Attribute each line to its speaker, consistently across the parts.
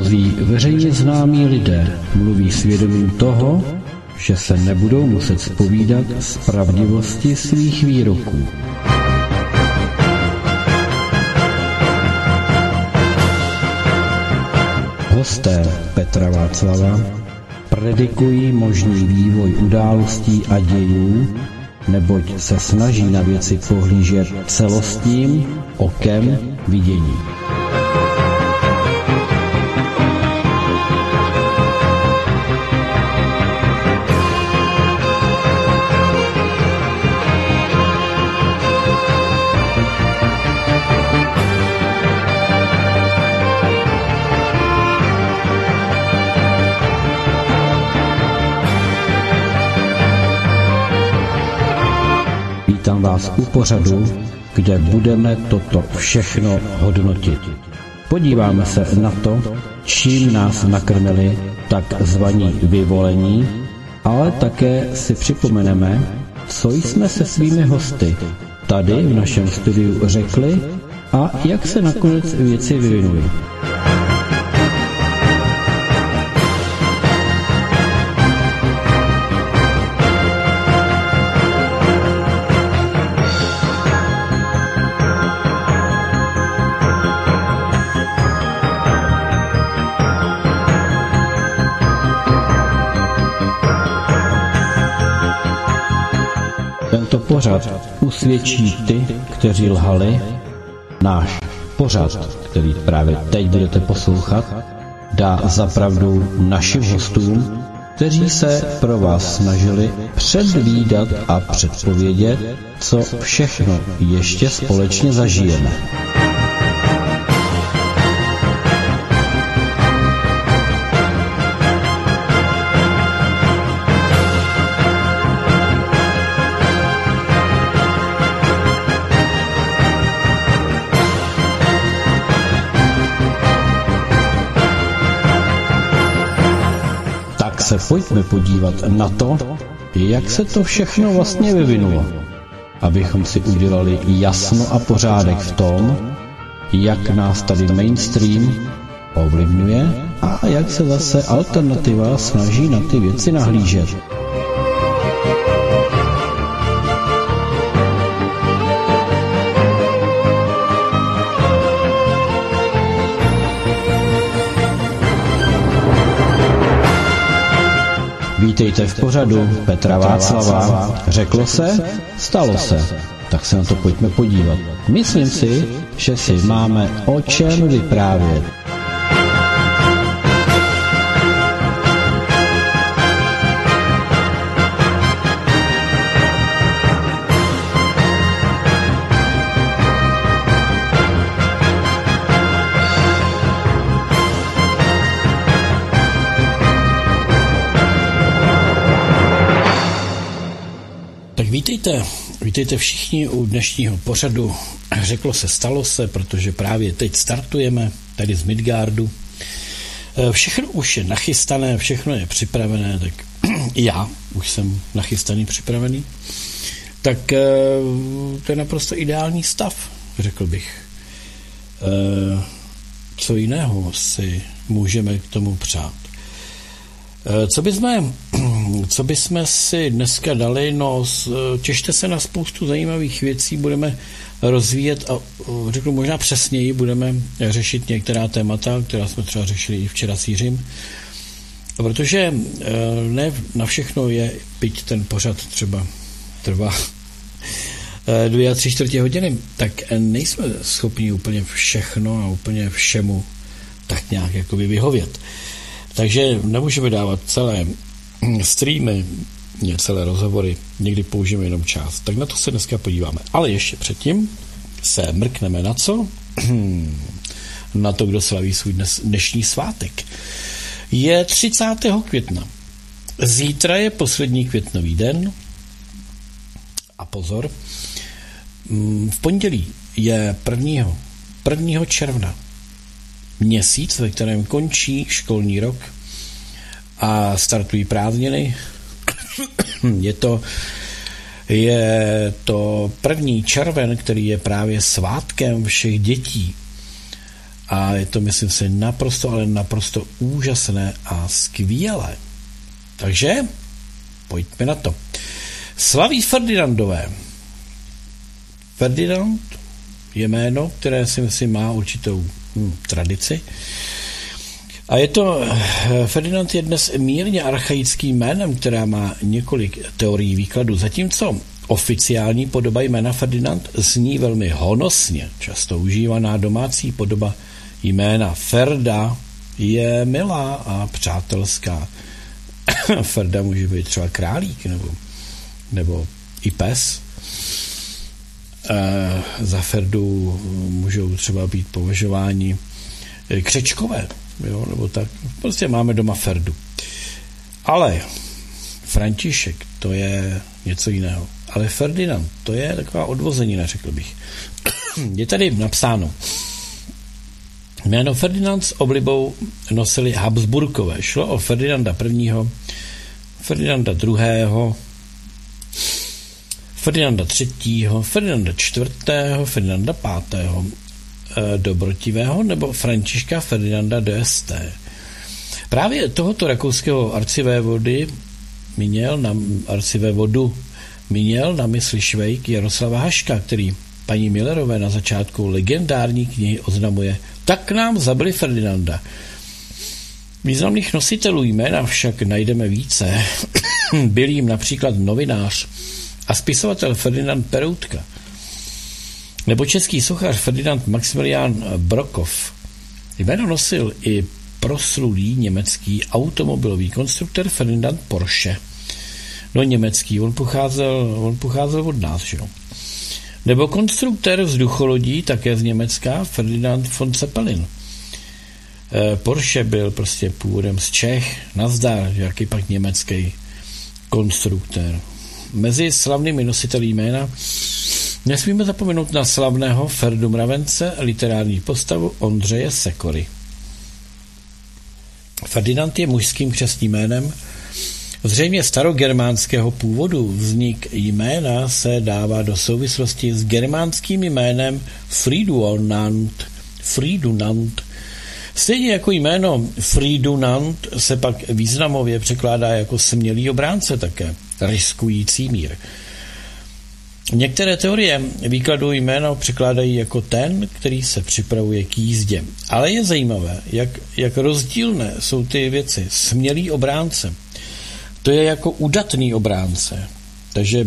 Speaker 1: Mnozí veřejně známí lidé mluví svědomím toho, že se nebudou muset zpovídat z pravdivosti svých výroků. Hosté Petra Václava predikují možný vývoj událostí a dějů, neboť se snaží na věci pohlížet celostním okem vidění. Vítám vás u pořadu, kde budeme toto všechno hodnotit. Podíváme se na to, čím nás nakrmili takzvaní vyvolení, ale také si připomeneme, co jsme se svými hosty tady v našem studiu řekli a jak se nakonec věci vyvinuly. Tento pořad usvědčí ty, kteří lhali. Náš pořad, který právě teď budete poslouchat, dá za pravdu našim hostům, kteří se pro vás snažili předvídat a předpovědět, co všechno ještě společně zažijeme. Se pojďme podívat na to, jak se to všechno vlastně vyvinulo, abychom si udělali jasno a pořádek v tom, jak nás tady mainstream ovlivňuje a jak se zase alternativa snaží na ty věci nahlížet. Vítejte v pořadu Petra Václava. Řeklo se, stalo se. Tak se na to pojďme podívat. Myslím si, že si máme o čem vyprávět. Vítejte všichni u dnešního pořadu. Řeklo se, stalo se, protože právě teď startujeme tady z Midgardu. Všechno už je nachystané, všechno je připravené, tak já už jsem nachystaný, připravený. Tak to je naprosto ideální stav, řekl bych. Co jiného si můžeme k tomu přát? Co bychom si dneska dali? No, těšte se na spoustu zajímavých věcí, budeme rozvíjet a řeknu možná přesněji, budeme řešit některá témata, která jsme třeba řešili i včera s Jiřím. Protože ne na všechno je, byť ten pořad třeba trvá 2 3/4 hodiny, tak nejsme schopni úplně všechno a úplně všemu tak nějak jakoby vyhovět. Takže nemůžeme dávat celé streamy, celé rozhovory, někdy použijeme jenom část. Tak na to se dneska podíváme. Ale ještě předtím se mrkneme na co? Na to, kdo slaví svůj dnešní svátek. Je 30. května. Zítra je poslední květnový den. A pozor, v pondělí je 1. června. Měsíc, ve kterém končí školní rok a startují prázdniny. Je to 1. červen, který je právě svátkem všech dětí. A je to, myslím si, naprosto, ale naprosto úžasné a skvělé. Takže pojďme na to. Slaví Ferdinandové. Ferdinand je jméno, které si myslím má určitou tradici. A Ferdinand je dnes mírně archaickým jménem, která má několik teorií výkladu, zatímco oficiální podoba jména Ferdinand zní velmi honosně. Často užívaná domácí podoba jména Ferda je milá a přátelská. Ferda může být třeba králík nebo i pes. Za Ferdu můžou třeba být považováni křečkové, jo, nebo tak. Prostě máme doma Ferdu. Ale František, to je něco jiného. Ale Ferdinand, to je taková odvozenina, řekl bych. Je tady napsáno. Jméno Ferdinand s oblibou nosili Habsburkové. Šlo o Ferdinanda I., Ferdinanda II., Ferdinanda III., Ferdinanda IV., Ferdinanda V., Dobrotivého nebo Františka Ferdinanda d'Este. Právě tohoto rakouského arcivévodu měl na mysli švejk Jaroslava Haška, který paní Millerové na začátku legendární knihy oznamuje: tak nám zabili Ferdinanda. Významných nositelů jména však najdeme více. Byl jim například novinář a spisovatel Ferdinand Peroutka, nebo český sochař Ferdinand Maximilian Brockhoff. Jméno nosil i proslulý německý automobilový konstruktor Ferdinand Porsche. No německý, on pocházel od nás, že jo. Nebo konstruktor vzducholodí, také z Německa, Ferdinand von Zeppelin. Porsche byl prostě původem z Čech, nazdar, jaký pak německý konstruktor. Mezi slavnými nositeli jména nesmíme zapomenout na slavného Ferdu Mravence, literární postavu Ondřeje Sekory. Ferdinand je mužským křestním jménem, zřejmě starogermánského původu. Vznik jména se dává do souvislosti s germánským jménem Fridunand. Stejně jako jméno Fridunand se pak významově překládá jako smělý obránce také, riskující mír. Některé teorie výkladu jména překládají jako ten, který se připravuje k jízdě. Ale je zajímavé, jak rozdílné jsou ty věci. Smělý obránce, to je jako udatný obránce. Takže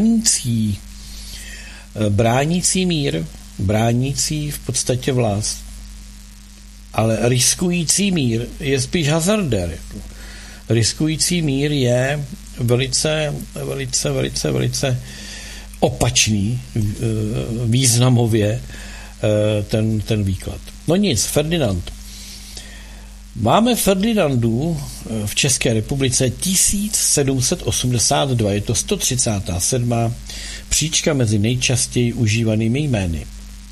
Speaker 1: bránící mír, bránící v podstatě vlast. Ale riskující mír je spíš hazardér. Riskující mír je velice opačný významově ten výklad. No nic, Ferdinand. Máme Ferdinandů v České republice 1782, je to 137. příčka mezi nejčastěji užívanými jmény.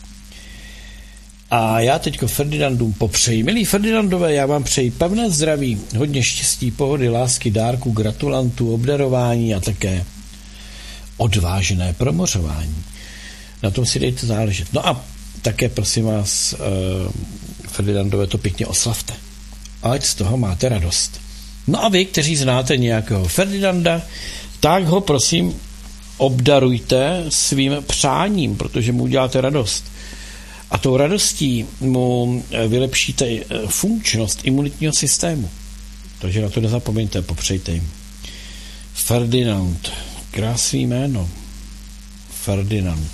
Speaker 1: A já teďko Ferdinandům popřeji. Milí Ferdinandové, já vám přeji pevné zdraví, hodně štěstí, pohody, lásky, dárků, gratulantů, obdarování a také odvážné promořování. Na tom si dejte záležet. No a také, prosím vás, Ferdinandové, to pěkně oslavte. Ať z toho máte radost. No a vy, kteří znáte nějakého Ferdinanda, tak ho, prosím, obdarujte svým přáním, protože mu uděláte radost. A tou radostí mu vylepšíte funkčnost imunitního systému. Takže na to nezapomeňte, popřejte jim. Ferdinand. Krásný jméno. Ferdinand.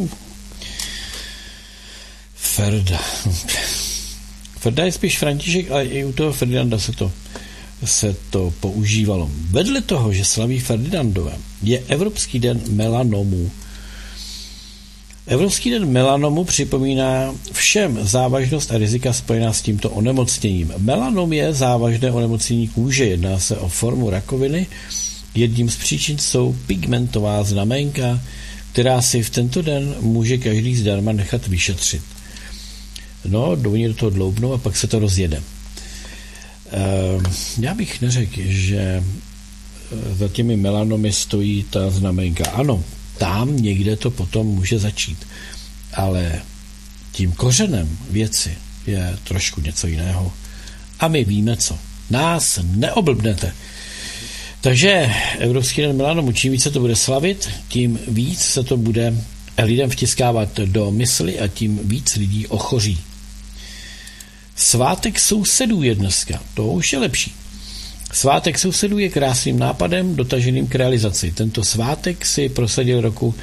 Speaker 1: Ferda. Ferda je spíš František, ale i u toho Ferdinanda se to používalo. Vedle toho, že slaví Ferdinandové, je Evropský den melanomu. Evropský den melanomu připomíná všem závažnost a rizika spojená s tímto onemocněním. Melanom je závažné onemocnění kůže, jedná se o formu rakoviny. Jedním z příčin jsou pigmentová znaménka, která si v tento den může každý zdarma nechat vyšetřit. No, dovnitř do toho dloubnou a pak se to rozjede. Já bych neřekl, že za těmi melanomy stojí ta znaménka. Ano, tam někde to potom může začít. Ale tím kořenem věci je trošku něco jiného. A my víme co. Nás neoblbnete. Takže Evropský den melanomu, čím více to bude slavit, tím víc se to bude lidem vtiskávat do mysli a tím víc lidí ochoří. Svátek sousedů je dneska. To už je lepší. Svátek sousedů je krásným nápadem, dotaženým k realizaci. Tento svátek si prosadil roku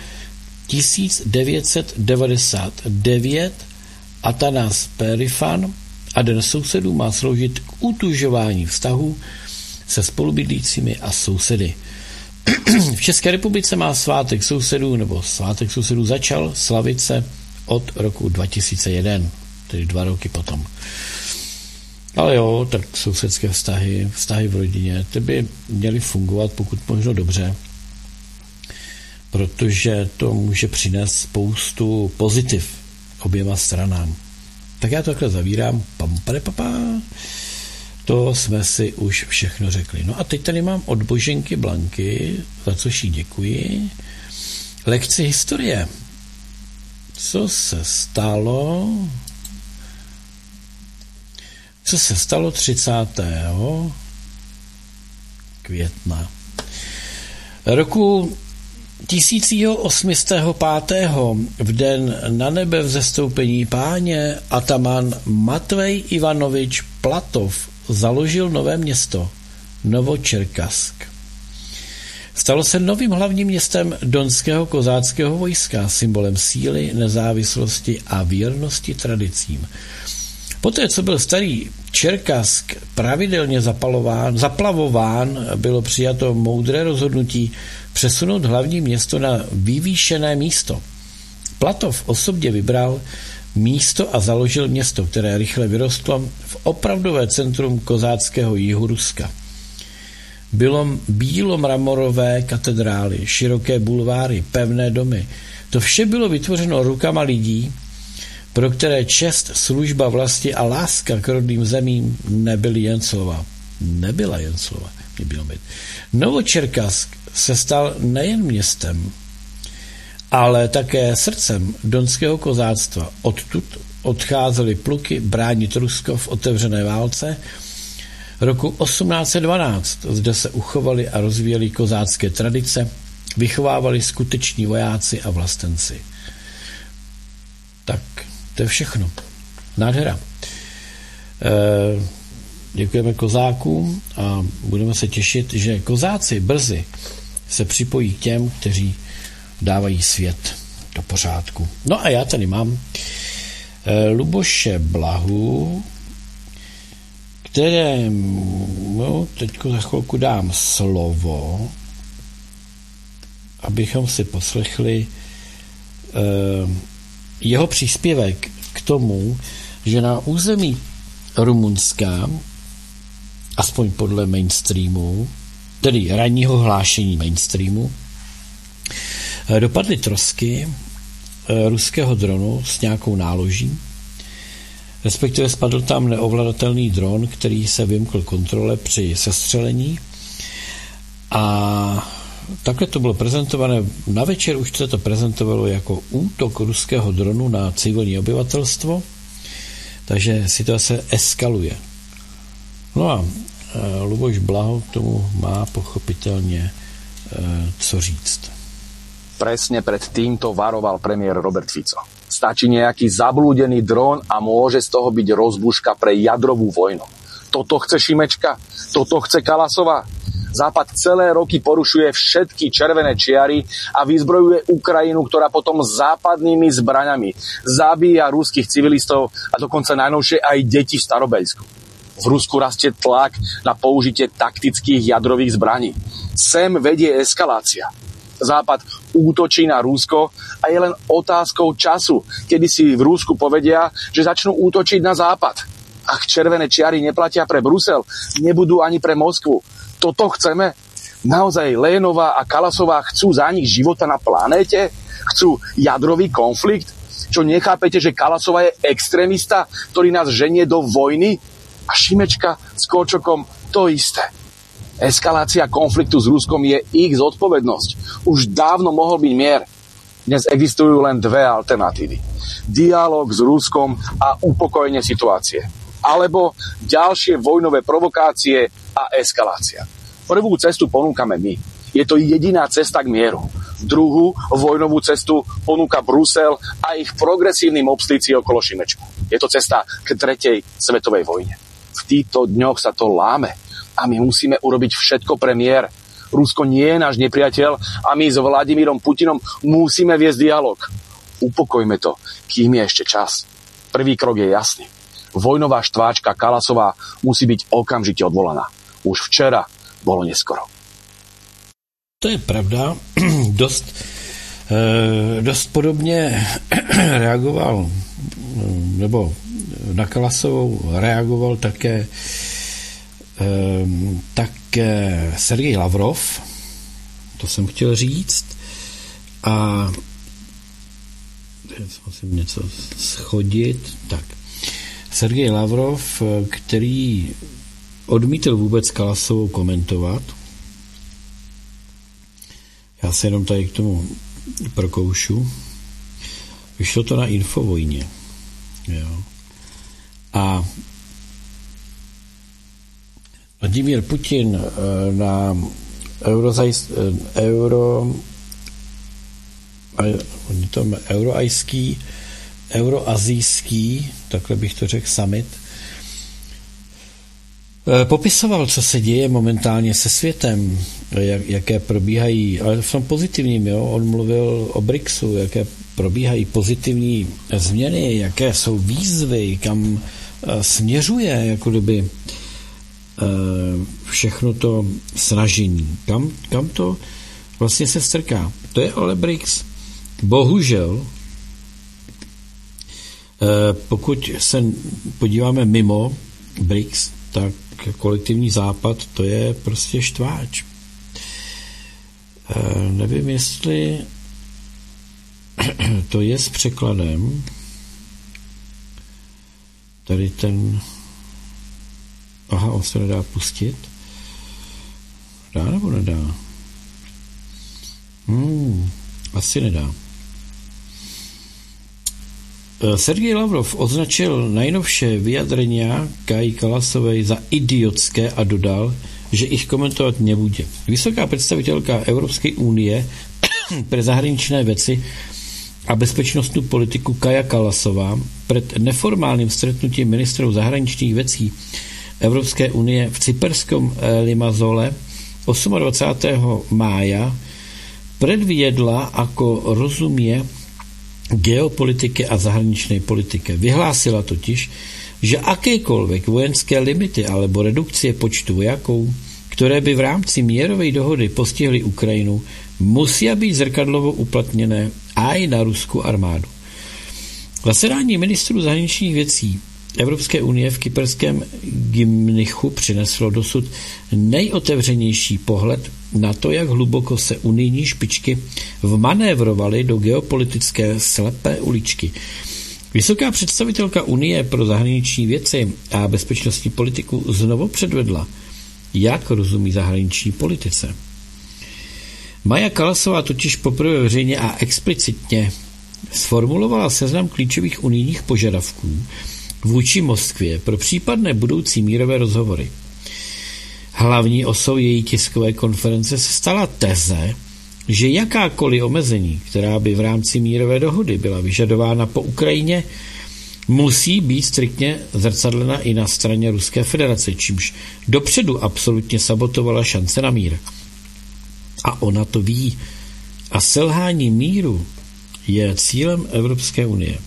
Speaker 1: 1999 Atanas Perifan a Den sousedů má sloužit k utužování vztahů se spolubydlícími a sousedy. V České republice má svátek sousedů, nebo svátek sousedů začal slavit se od roku 2001, tedy 2 roky potom. Ale jo, tak sousedské vztahy v rodině, ty by měly fungovat pokud možno dobře, protože to může přinést spoustu pozitiv oběma stranám. Tak já to takhle zavírám. To jsme si už všechno řekli. No a teď tady mám od Boženky Blanky, za což jí děkuji, lekci historie. Co se stalo 30. května roku 1805. v den na nebe vzestoupení Páně ataman Matvej Ivanovič Platov založil nové město Novočerkask. Stalo se novým hlavním městem donského kozáckého vojska, symbolem síly, nezávislosti a věrnosti tradicím. Poté, co byl starý Čerkask pravidelně zaplavován, bylo přijato moudré rozhodnutí přesunout hlavní město na vyvýšené místo. Platov osobně vybral místo a založil město, které rychle vyrostlo v opravdové centrum kozáckého jihu Ruska. Bylo bílomramorové katedrály, široké bulváry, pevné domy. To vše bylo vytvořeno rukama lidí, pro které čest, služba vlasti a láska k rodným zemím nebyla jen slova. Novočerkask se stal nejen městem, ale také srdcem donského kozáctva. Odtud odcházely pluky bránit Rusko v otevřené válce. Roku 1812 zde se uchovaly a rozvíjely kozácké tradice, vychovávali skuteční vojáci a vlastenci. Tak, to je všechno. Nádhera. Děkujeme kozákům a budeme se těšit, že kozáci brzy se připojí k těm, kteří dávají svět do pořádku. No a já tady mám Luboše Blahu, kterému teďko za chvilku dám slovo, abychom si poslechli jeho příspěvek k tomu, že na území Rumunska, aspoň podle mainstreamu, tedy ranního hlášení mainstreamu, dopadly trosky ruského dronu s nějakou náloží, respektive spadl tam neovladatelný dron, který se vymkl kontrole při sestřelení a takhle to bylo prezentované. Na večer už se to prezentovalo jako útok ruského dronu na civilní obyvatelstvo, takže situace eskaluje. No a Luboš Blaho k tomu má pochopitelně co říct.
Speaker 2: Presne pred týmto varoval premiér Robert Fico. Stačí nejaký zablúdený dron a môže z toho byť rozbuška pre jadrovú vojnu. Toto chce Šimečka? Toto chce Kalasová? Západ celé roky porušuje všetky červené čiary a vyzbrojuje Ukrajinu, ktorá potom západnými zbraňami zabíja ruských civilistov a dokonca najnovšie aj deti v Starobeľsku. V Rusku rastie tlak na použitie taktických jadrových zbraní. Sem vedie eskalácia. Západ útočí na Rusko a je len otázkou času, kedy si v Rusku povedia, že začnú útočiť na Západ. Ak červené čiary neplatia pre Brusel, nebudú ani pre Moskvu. Toto chceme? Naozaj Lénová a Kalasová chcú zánik života na planéte? Chcú jadrový konflikt? Čo nechápete, že Kalasová je extrémista, ktorý nás ženie do vojny? A Šimečka s Korčokom to isté. Eskalácia konfliktu s Ruskom je ich zodpovednosť. Už dávno mohol byť mier. Dnes existujú len dve alternatívy. Dialóg s Ruskom a upokojenie situácie. Alebo ďalšie vojnové provokácie a eskalácia. Prvú cestu ponúkame my. Je to jediná cesta k mieru. Druhú vojnovú cestu ponúka Brusel a ich progresívni mobstlíci okolo Šimečku. Je to cesta k 3. svetovej vojne. V týchto dňoch sa to láme a my musíme urobiť všetko pre mier. Rusko nie je náš nepriateľ a my s Vladimírom Putinom musíme viesť dialog. Upokojme to, kým je ešte čas. Prvý krok je jasný. Vojnová štváčka Kalasová musí byť okamžite odvolaná. Už včera bolo neskoro.
Speaker 1: To je pravda. Dost podobně reagoval, nebo na Kalasovou reagoval také Sergej Lavrov, to jsem chtěl říct, a musím něco schodit, tak Sergej Lavrov, který odmítl vůbec Kalasovou komentovat. Já se jenom tady k tomu prokoušu. Vyšlo to na Infovojně. Jo. A Vladimír Putin na euroazijský, takhle bych to řekl, summit, popisoval, co se děje momentálně se světem, jaké probíhají, ale v tom pozitivním, jo, on mluvil o BRICSu, jaké probíhají pozitivní změny, jaké jsou výzvy, kam směřuje jako kdyby všechno to snažení. Kam to vlastně se strká. To je ale BRICS. Bohužel, pokud se podíváme mimo BRICS, tak kolektivní západ, to je prostě štváč. Nevím, jestli to je s překladem. Tady ten... Aha, on se nedá pustit. Dá nebo nedá? Asi nedá. Sergej Lavrov označil najnovšie vyjadrenia Kaji Kalasovej za idiotské a dodal, že ich komentovat nebude. Vysoká představitelka Evropské unie pre zahraničné věci a bezpečnostnú politiku Kaja Kalasová před neformálním stretnutím ministrov zahraničních věcí Evropské unie v cyperskom Limassole 28. mája predviedla, ako rozumie geopolitike a zahraničnej politike. Vyhlásila totiž, že akékoľvek vojenské limity alebo redukcie počtu vojakov, ktoré by v rámci mierovej dohody postihli Ukrajinu, musia byť zrkadlovo uplatnené aj na ruskou armádu. Zasedání ministrů zahraničních věcí Evropské unie v kyperském Gymnichu přineslo dosud nejotevřenější pohled na to, jak hluboko se unijní špičky vmanévrovaly do geopolitické slepé uličky. Vysoká představitelka Unie pro zahraniční věci a bezpečnostní politiku znovu předvedla, jak rozumí zahraniční politice. Maja Kalasová totiž poprvé veřejně a explicitně sformulovala seznam klíčových unijních požadavků vůči Moskvě pro případné budoucí mírové rozhovory. Hlavní osou její tiskové konference se stala teze, že jakákoliv omezení, která by v rámci mírové dohody byla vyžadována po Ukrajině, musí být striktně zrcadlena i na straně Ruské federace, čímž dopředu absolutně sabotovala šance na mír. A ona to ví. A selhání míru je cílem Evropské unie.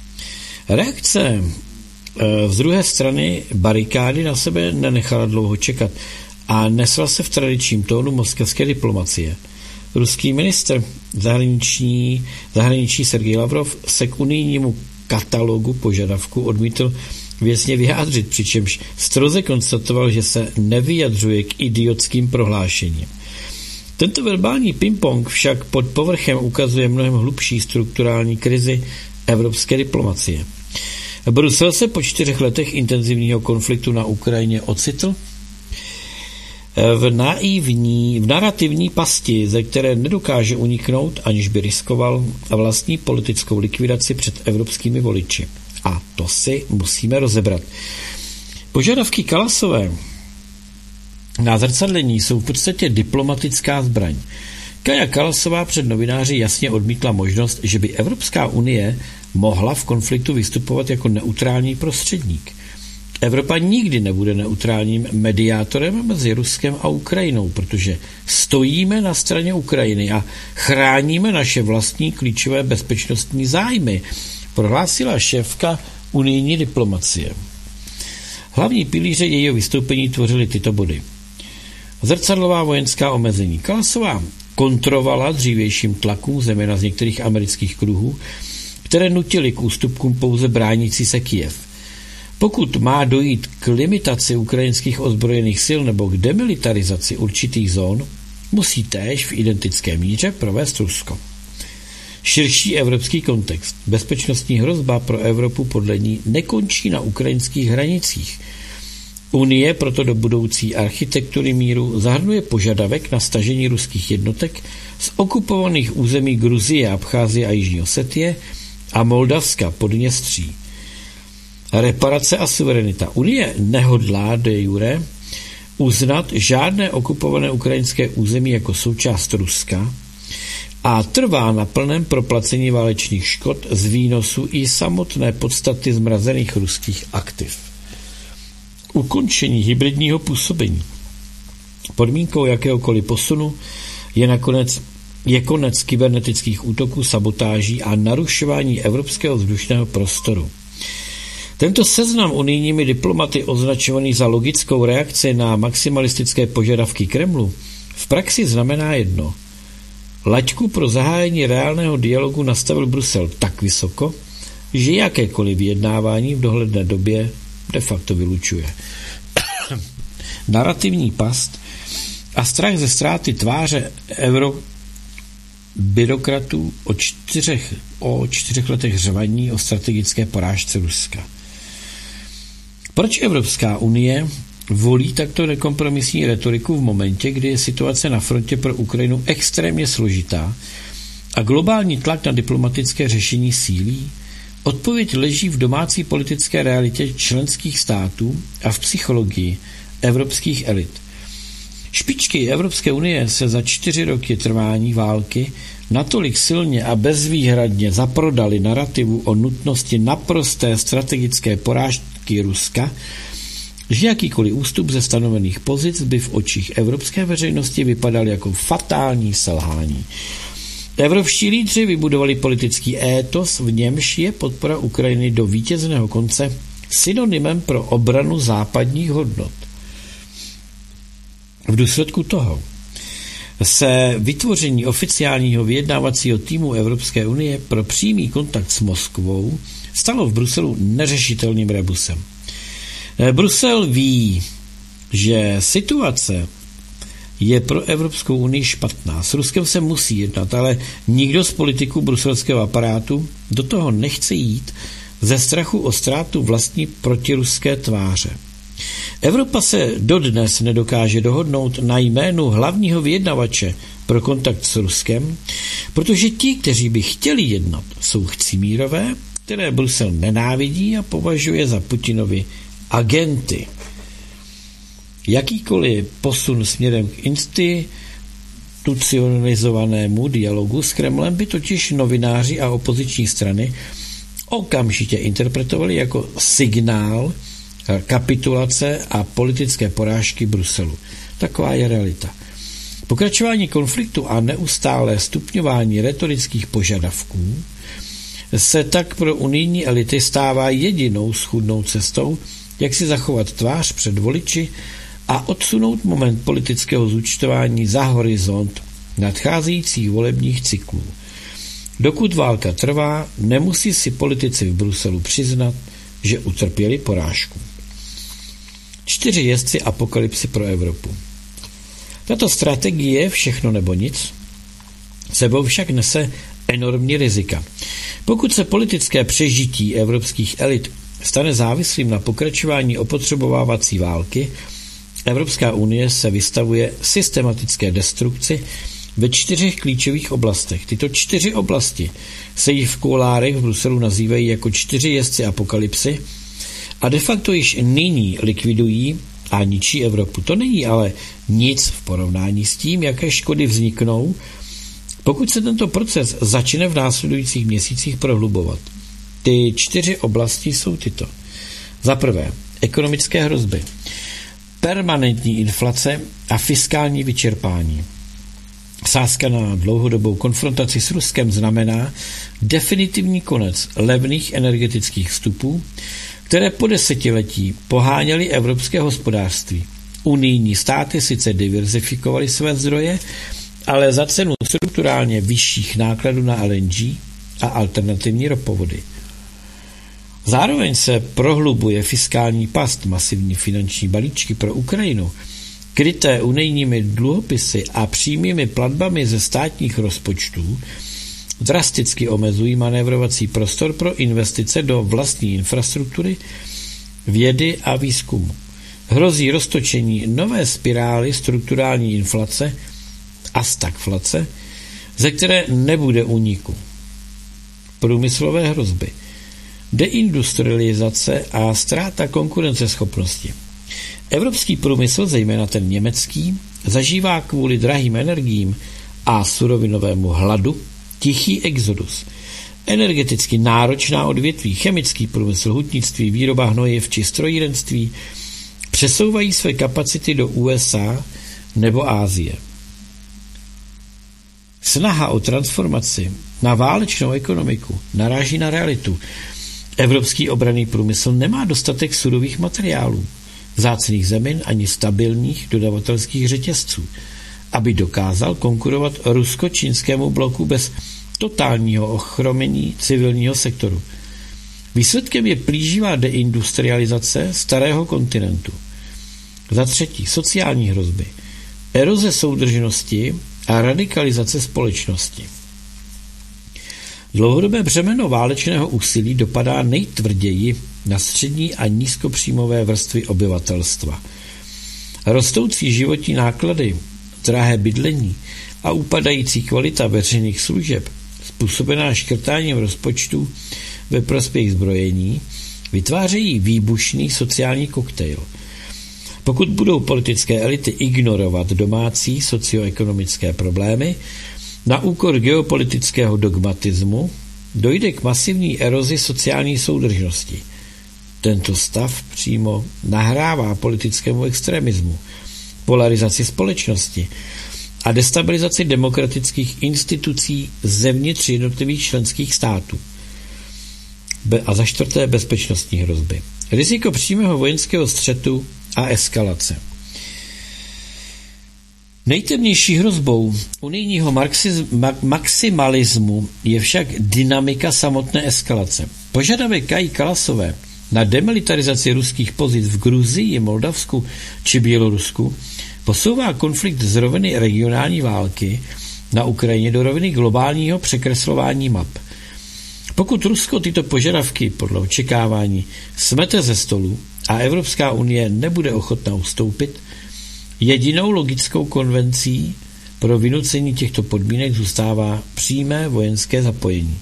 Speaker 1: Reakce z druhé strany barikády na sebe nenechala dlouho čekat a nesla se v tradičním tónu moskevské diplomacie. Ruský ministr zahraničí Sergej Lavrov se k unijnímu katalogu požadavku odmítl věcně vyjádřit, přičemž stroze konstatoval, že se nevyjadřuje k idiotským prohlášením. Tento verbální ping-pong však pod povrchem ukazuje mnohem hlubší strukturální krizi evropské diplomacie. Brusel se po 4 letech intenzivního konfliktu na Ukrajině ocitl v narrativní pasti, ze které nedokáže uniknout, aniž by riskoval vlastní politickou likvidaci před evropskými voliči. A to si musíme rozebrat. Požadavky Kalasové na zrcadlení jsou v podstatě diplomatická zbraň. Kaja Kalasová před novináři jasně odmítla možnost, že by Evropská unie mohla v konfliktu vystupovat jako neutrální prostředník. Evropa nikdy nebude neutrálním mediátorem mezi Ruskem a Ukrajinou, protože stojíme na straně Ukrajiny a chráníme naše vlastní klíčové bezpečnostní zájmy, prohlásila šéfka unijní diplomacie. Hlavní pilíře jejího vystoupení tvořily tyto body. Zrcadlová vojenská omezení. Kalasová kontrovala dřívějším tlakům zejména z některých amerických kruhů, které nutily k ústupkům pouze bránící se Kyjev. Pokud má dojít k limitaci ukrajinských ozbrojených sil nebo k demilitarizaci určitých zón, musí též v identické míře provést Rusko. Širší evropský kontext. Bezpečnostní hrozba pro Evropu podle ní nekončí na ukrajinských hranicích. Unie proto do budoucí architektury míru zahrnuje požadavek na stažení ruských jednotek z okupovaných území Gruzie, Abcházie a Jižní Osetie a Moldavska, Podněstří. Reparace a suverenita. Unie nehodlá de jure uznat žádné okupované ukrajinské území jako součást Ruska a trvá na plném proplacení válečných škod z výnosu i samotné podstaty zmrazených ruských aktiv. Ukončení hybridního působení. Podmínkou jakéhokoliv posunu je konec kybernetických útoků, sabotáží a narušování evropského vzdušného prostoru. Tento seznam unijními diplomaty označovaný za logickou reakci na maximalistické požadavky Kremlu v praxi znamená jedno. Laťku pro zahájení reálného dialogu nastavil Brusel tak vysoko, že jakékoliv vyjednávání v dohledné době de facto vylučuje. Narrativní past a strach ze ztráty tváře eurobyrokratů o 4 letech řvaní o strategické porážce Ruska. Proč Evropská unie volí takto nekompromisní retoriku v momentě, kdy je situace na frontě pro Ukrajinu extrémně složitá a globální tlak na diplomatické řešení sílí? Odpověď leží v domácí politické realitě členských států a v psychologii evropských elit. Špičky Evropské unie se za 4 roky trvání války natolik silně a bezvýhradně zaprodali narrativu o nutnosti naprosté strategické porážky Ruska, že jakýkoliv ústup ze stanovených pozic by v očích evropské veřejnosti vypadal jako fatální selhání. Evropští lídři vybudovali politický étos, v němž je podpora Ukrajiny do vítězného konce synonymem pro obranu západních hodnot. V důsledku toho se vytvoření oficiálního vyjednávacího týmu Evropské unie pro přímý kontakt s Moskvou stalo v Bruselu neřešitelným rebusem. Brusel ví, že situace je pro Evropskou unii špatná. S Ruskem se musí jednat, ale nikdo z politiků bruselského aparátu do toho nechce jít ze strachu o ztrátu vlastní protiruské tváře. Evropa se dodnes nedokáže dohodnout na jménu hlavního vyjednavače pro kontakt s Ruskem, protože ti, kteří by chtěli jednat, jsou chcimírové, které Brusel nenávidí a považuje za Putinovi agenty. Jakýkoliv posun směrem k institucionalizovanému dialogu s Kremlem by totiž novináři a opoziční strany okamžitě interpretovali jako signál kapitulace a politické porážky Bruselu. Taková je realita. Pokračování konfliktu a neustálé stupňování retorických požadavků se tak pro unijní elity stává jedinou schůdnou cestou, jak si zachovat tvář před voliči a odsunout moment politického zúčtování za horizont nadcházejících volebních cyklů. Dokud válka trvá, nemusí si politici v Bruselu přiznat, že utrpěli porážku. 4 jezdci apokalypsy pro Evropu. Tato strategie všechno nebo nic sebou však nese enormní rizika. Pokud se politické přežití evropských elit stane závislým na pokračování opotřebovávací války Evropská unie se vystavuje systematické destrukci ve 4 klíčových oblastech. Tyto 4 oblasti se již v kulárech v Bruselu nazývají jako 4 jezdci apokalypsy a de facto již nyní likvidují a ničí Evropu. To není ale nic v porovnání s tím, jaké škody vzniknou, pokud se tento proces začne v následujících měsících prohlubovat. Ty 4 oblasti jsou tyto. Za prvé, ekonomické hrozby, permanentní inflace a fiskální vyčerpání. Sázka na dlouhodobou konfrontaci s Ruskem znamená definitivní konec levných energetických vstupů, které po desetiletí poháněly evropské hospodářství. Unijní státy sice diverzifikovaly své zdroje, ale za cenu strukturálně vyšších nákladů na LNG a alternativní ropovody. Zároveň se prohlubuje fiskální past, masivní finanční balíčky pro Ukrajinu, kryté unijními dluhopisy a přímými platbami ze státních rozpočtů, drasticky omezují manévrovací prostor pro investice do vlastní infrastruktury, vědy a výzkumu. Hrozí roztočení nové spirály strukturální inflace a stagflace, ze které nebude úniku. Průmyslové hrozby, deindustrializace a ztráta konkurenceschopnosti. Evropský průmysl, zejména ten německý, zažívá kvůli drahým energiím a surovinovému hladu tichý exodus. Energeticky náročná odvětví, chemický průmysl, hutnictví, výroba hnojiv či strojírenství přesouvají své kapacity do USA nebo Asie. Snaha o transformaci na válečnou ekonomiku naráží na realitu. Evropský obranný průmysl nemá dostatek surových materiálů, vzácných zemin ani stabilních dodavatelských řetězců, aby dokázal konkurovat rusko-čínskému bloku bez totálního ochromení civilního sektoru. Výsledkem je plíživá deindustrializace starého kontinentu. Za třetí, sociální hrozby, eroze soudržnosti a radikalizace společnosti. Dlouhodobé břemeno válečného úsilí dopadá nejtvrději na střední a nízkopříjmové vrstvy obyvatelstva. Rostoucí životní náklady, drahé bydlení a upadající kvalita veřejných služeb, způsobená škrtáním rozpočtu ve prospěch zbrojení, vytvářejí výbušný sociální koktejl. Pokud budou politické elity ignorovat domácí socioekonomické problémy, na úkor geopolitického dogmatismu dojde k masivní erozi sociální soudržnosti. Tento stav přímo nahrává politickému extremismu, polarizaci společnosti a destabilizaci demokratických institucí zevnitř jednotlivých členských států. A za čtvrté, bezpečnostní hrozby. Riziko přímého vojenského střetu a eskalace. Nejtemnější hrozbou unijního maximalismu je však dynamika samotné eskalace. Požadavek Kaji Kalasové na demilitarizaci ruských pozic v Gruzii, Moldavsku či Bělorusku posouvá konflikt z roviny regionální války na Ukrajině do roviny globálního překreslování map. Pokud Rusko tyto požadavky podle očekávání smete ze stolu a Evropská unie nebude ochotna ustoupit, jedinou logickou konvencí pro vynucení těchto podmínek zůstává přímé vojenské zapojení.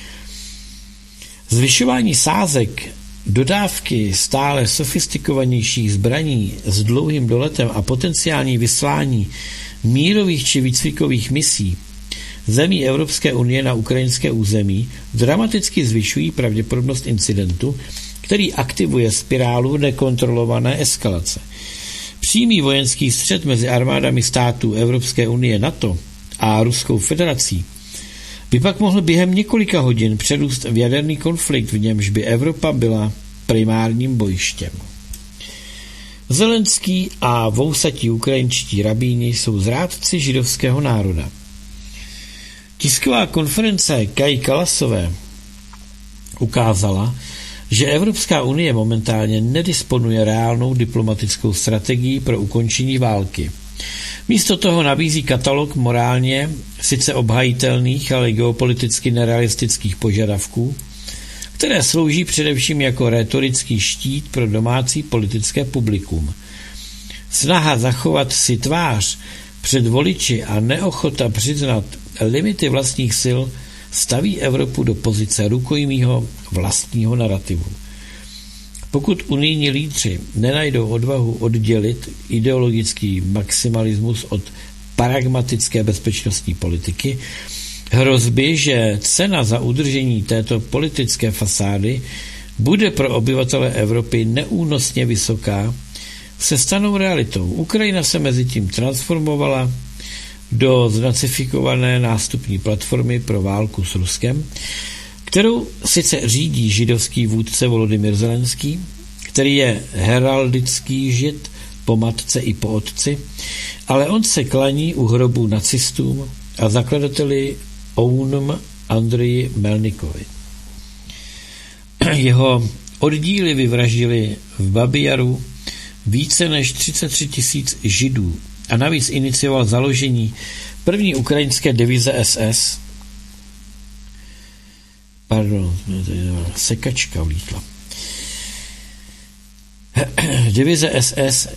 Speaker 1: Zvyšování sázek, dodávky stále sofistikovanějších zbraní s dlouhým doletem a potenciální vyslání mírových či výcvikových misí zemí Evropské unie na ukrajinské území dramaticky zvyšují pravděpodobnost incidentu, který aktivuje spirálu nekontrolované eskalace. Přímý vojenský střet mezi armádami států Evropské unie, NATO a Ruskou federací by pak mohl během několika hodin přerůst v jaderný konflikt, v němž by Evropa byla primárním bojištěm. Zelenský a vousatí ukrajinští rabíni jsou zrádci židovského národa. Tisková konference Kaji Kalasové ukázala, že Evropská unie momentálně nedisponuje reálnou diplomatickou strategií pro ukončení války. Místo toho nabízí katalog morálně sice obhajitelných, ale geopoliticky nerealistických požadavků, které slouží především jako rétorický štít pro domácí politické publikum. Snaha zachovat si tvář před voliči a neochota přiznat limity vlastních sil staví Evropu do pozice rukojmího vlastního narrativu. Pokud unijní lídři nenajdou odvahu oddělit ideologický maximalismus od pragmatické bezpečnostní politiky, hrozby, že cena za udržení této politické fasády bude pro obyvatele Evropy neúnosně vysoká, se stanou realitou. Ukrajina se mezitím transformovala do znacifikované nástupní platformy pro válku s Ruskem, kterou sice řídí židovský vůdce Volodymyr Zelenský, který je heraldický žid po matce i po otci, ale on se klaní u hrobu nacistům a zakladateli OUN Andreji Melnikovi. Jeho oddíly vyvraždili v Babi Jaru více než 33 000 židů a navíc inicioval založení první ukrajinské divize SS. Sekačka vlítla. Divize SS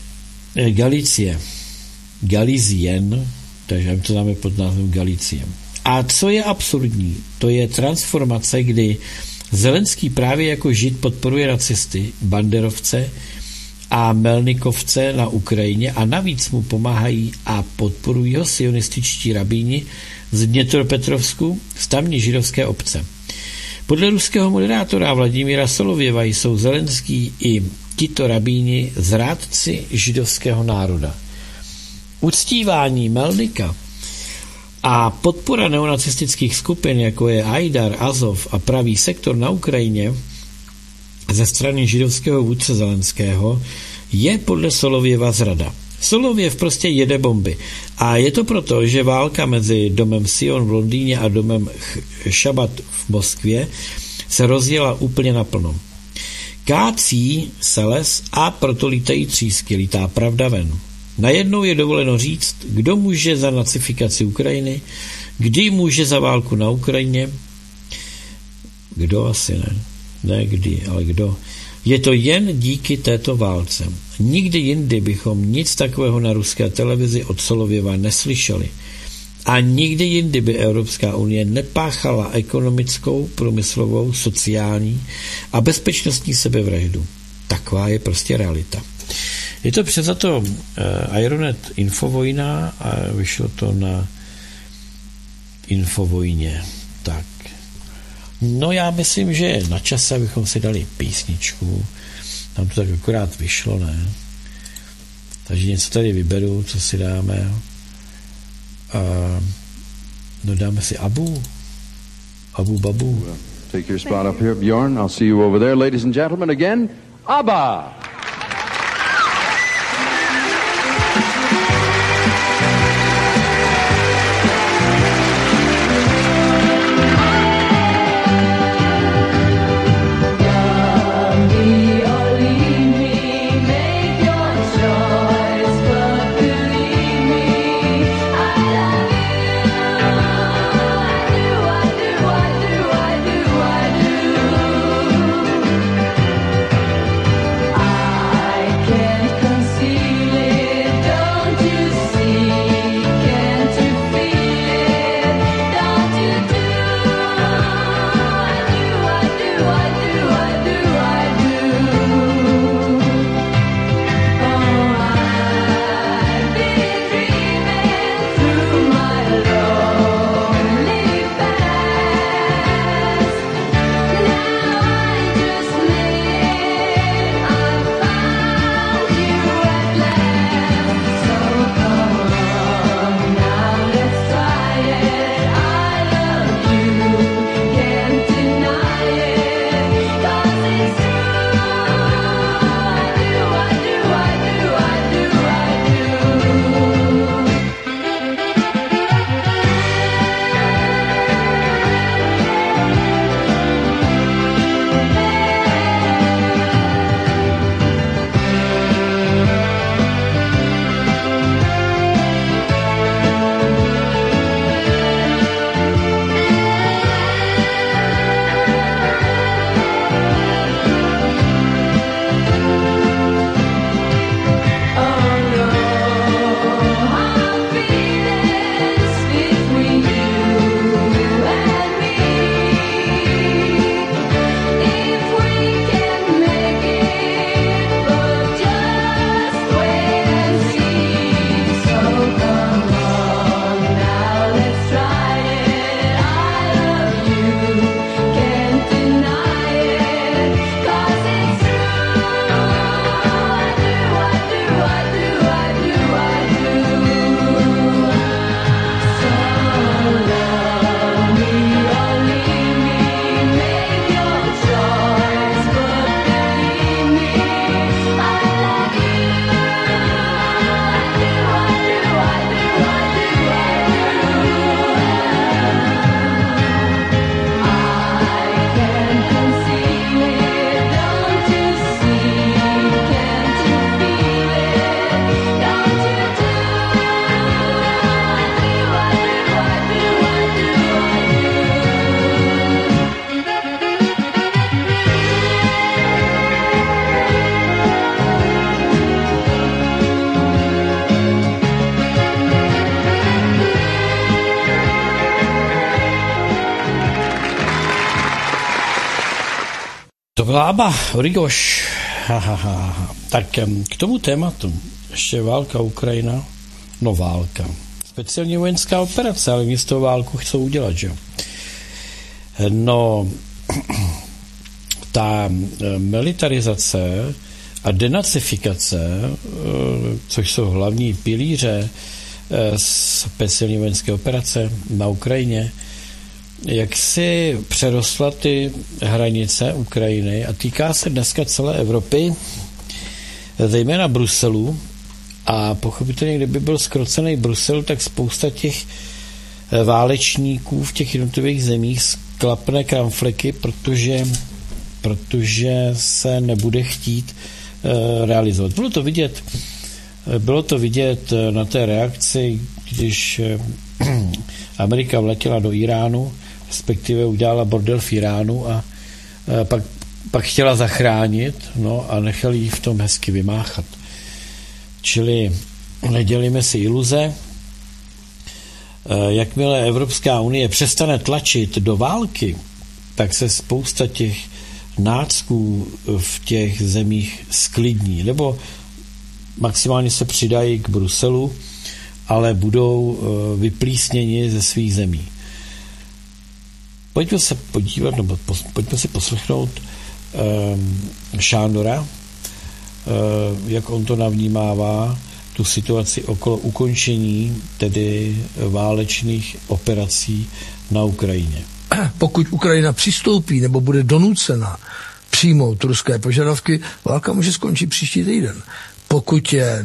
Speaker 1: Galicien, takže my to dáme pod názvem Galicien. A co je absurdní, to je transformace, kdy Zelenský právě jako žid podporuje nacisty, banderovce a Melnikovce na Ukrajině a navíc mu pomáhají a podporují ho sionističtí rabíni z Dnětropetrovsku, z tamní židovské obce. Podle ruského moderátora Vladimíra Solověva jsou Zelenský i tito rabíni zrádci židovského národa. Uctívání Melnika a podpora neonacistických skupin, jako je Aidar, Azov a Pravý sektor na Ukrajině ze strany židovského vůdce Zelenského, je podle Solověva zrada. Solověv prostě jede bomby. A je to proto, že válka mezi domem Sion v Londýně a domem Šabat v Moskvě se rozjela úplně naplno. Kácí se les a proto lítají třísky, lítá pravda ven. Najednou je dovoleno říct, kdo může za nacifikaci Ukrajiny, kdy může za válku na Ukrajině, kdo asi ne. Ne kdy, ale kdo. Je to jen díky této válce. Nikdy jindy bychom nic takového na ruské televizi od Solověva neslyšeli. A nikdy jindy by Evropská unie nepáchala ekonomickou, průmyslovou, sociální a bezpečnostní sebevraždu. Taková je prostě realita. Je to převzato Ironet Infovojna a vyšlo to na Infovojně. Tak. No já myslím, že je na čase, abychom si dali písničku. Tam to tak akorát vyšlo, ne? Takže něco tady vyberu, co si dáme. No dáme si Abu Babu.
Speaker 3: Take your spot up here, Bjorn. I'll see you over there. Ladies and gentlemen, again, ABBA!
Speaker 4: I
Speaker 1: Vlába, Origoš. Tak k tomu tématu. Ještě válka Ukrajina. No válka. Speciální vojenská operace, ale místo toho válku chcou udělat, že jo. No, ta militarizace a denacifikace, což jsou hlavní pilíře speciální vojenské operace na Ukrajině, jak si přerostla ty hranice Ukrajiny a týká se dneska celé Evropy, zejména Bruselu, a pochopitelně, kdyby byl zkrocený Brusel, tak spousta těch válečníků v těch jednotlivých zemích sklapne kramfleky, protože se nebude chtít realizovat. Bylo to vidět na té reakci, když Amerika vletěla do Iránu, respektive udělala bordel v Iránu a pak chtěla zachránit, no a nechali ji v tom hezky vymáchat. Čili nedělíme si iluze. Jakmile Evropská unie přestane tlačit do války, tak se spousta těch nácků v těch zemích sklidní, nebo maximálně se přidají k Bruselu, ale budou vyplísněni ze svých zemí. Pojďme se podívat, nebo pojďme si poslechnout Šándora, jak on to navnímává, tu situaci okolo ukončení tedy válečných operací na Ukrajině.
Speaker 4: Pokud Ukrajina přistoupí nebo bude donucena přijmout ruské požadavky, válka může skončit příští týden. Pokud je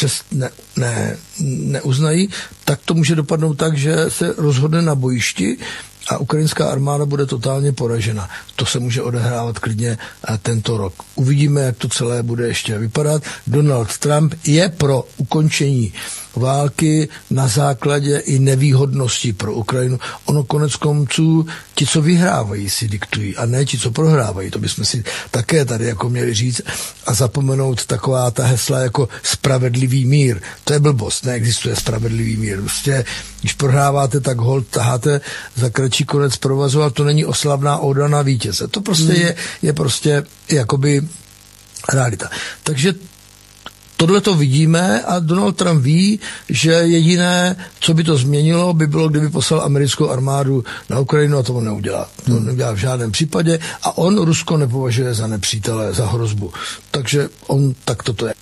Speaker 4: neuznají, tak to může dopadnout tak, že se rozhodne na bojišti a ukrajinská armáda bude totálně poražena. To se může odehrávat klidně tento rok. Uvidíme, jak to celé bude ještě vypadat. Donald Trump je pro ukončení války na základě i nevýhodnosti pro Ukrajinu. Ono konec konců, ti, co vyhrávají, si diktují a ne ti, co prohrávají. To bychom si také tady jako měli říct a zapomenout taková ta hesla jako spravedlivý mír. To je blbost, neexistuje spravedlivý mír. Prostě, když prohráváte, tak holt taháte za kratší konec provazu, ale to není oslavná óda na vítěze. To prostě je prostě jakoby realita. Takže tohle to vidíme a Donald Trump ví, že jediné, co by to změnilo, by bylo, kdyby poslal americkou armádu na Ukrajinu a to on neudělá. To neudělá v žádném případě a on Rusko nepovažuje za nepřítele, za hrozbu. Takže on takto to je.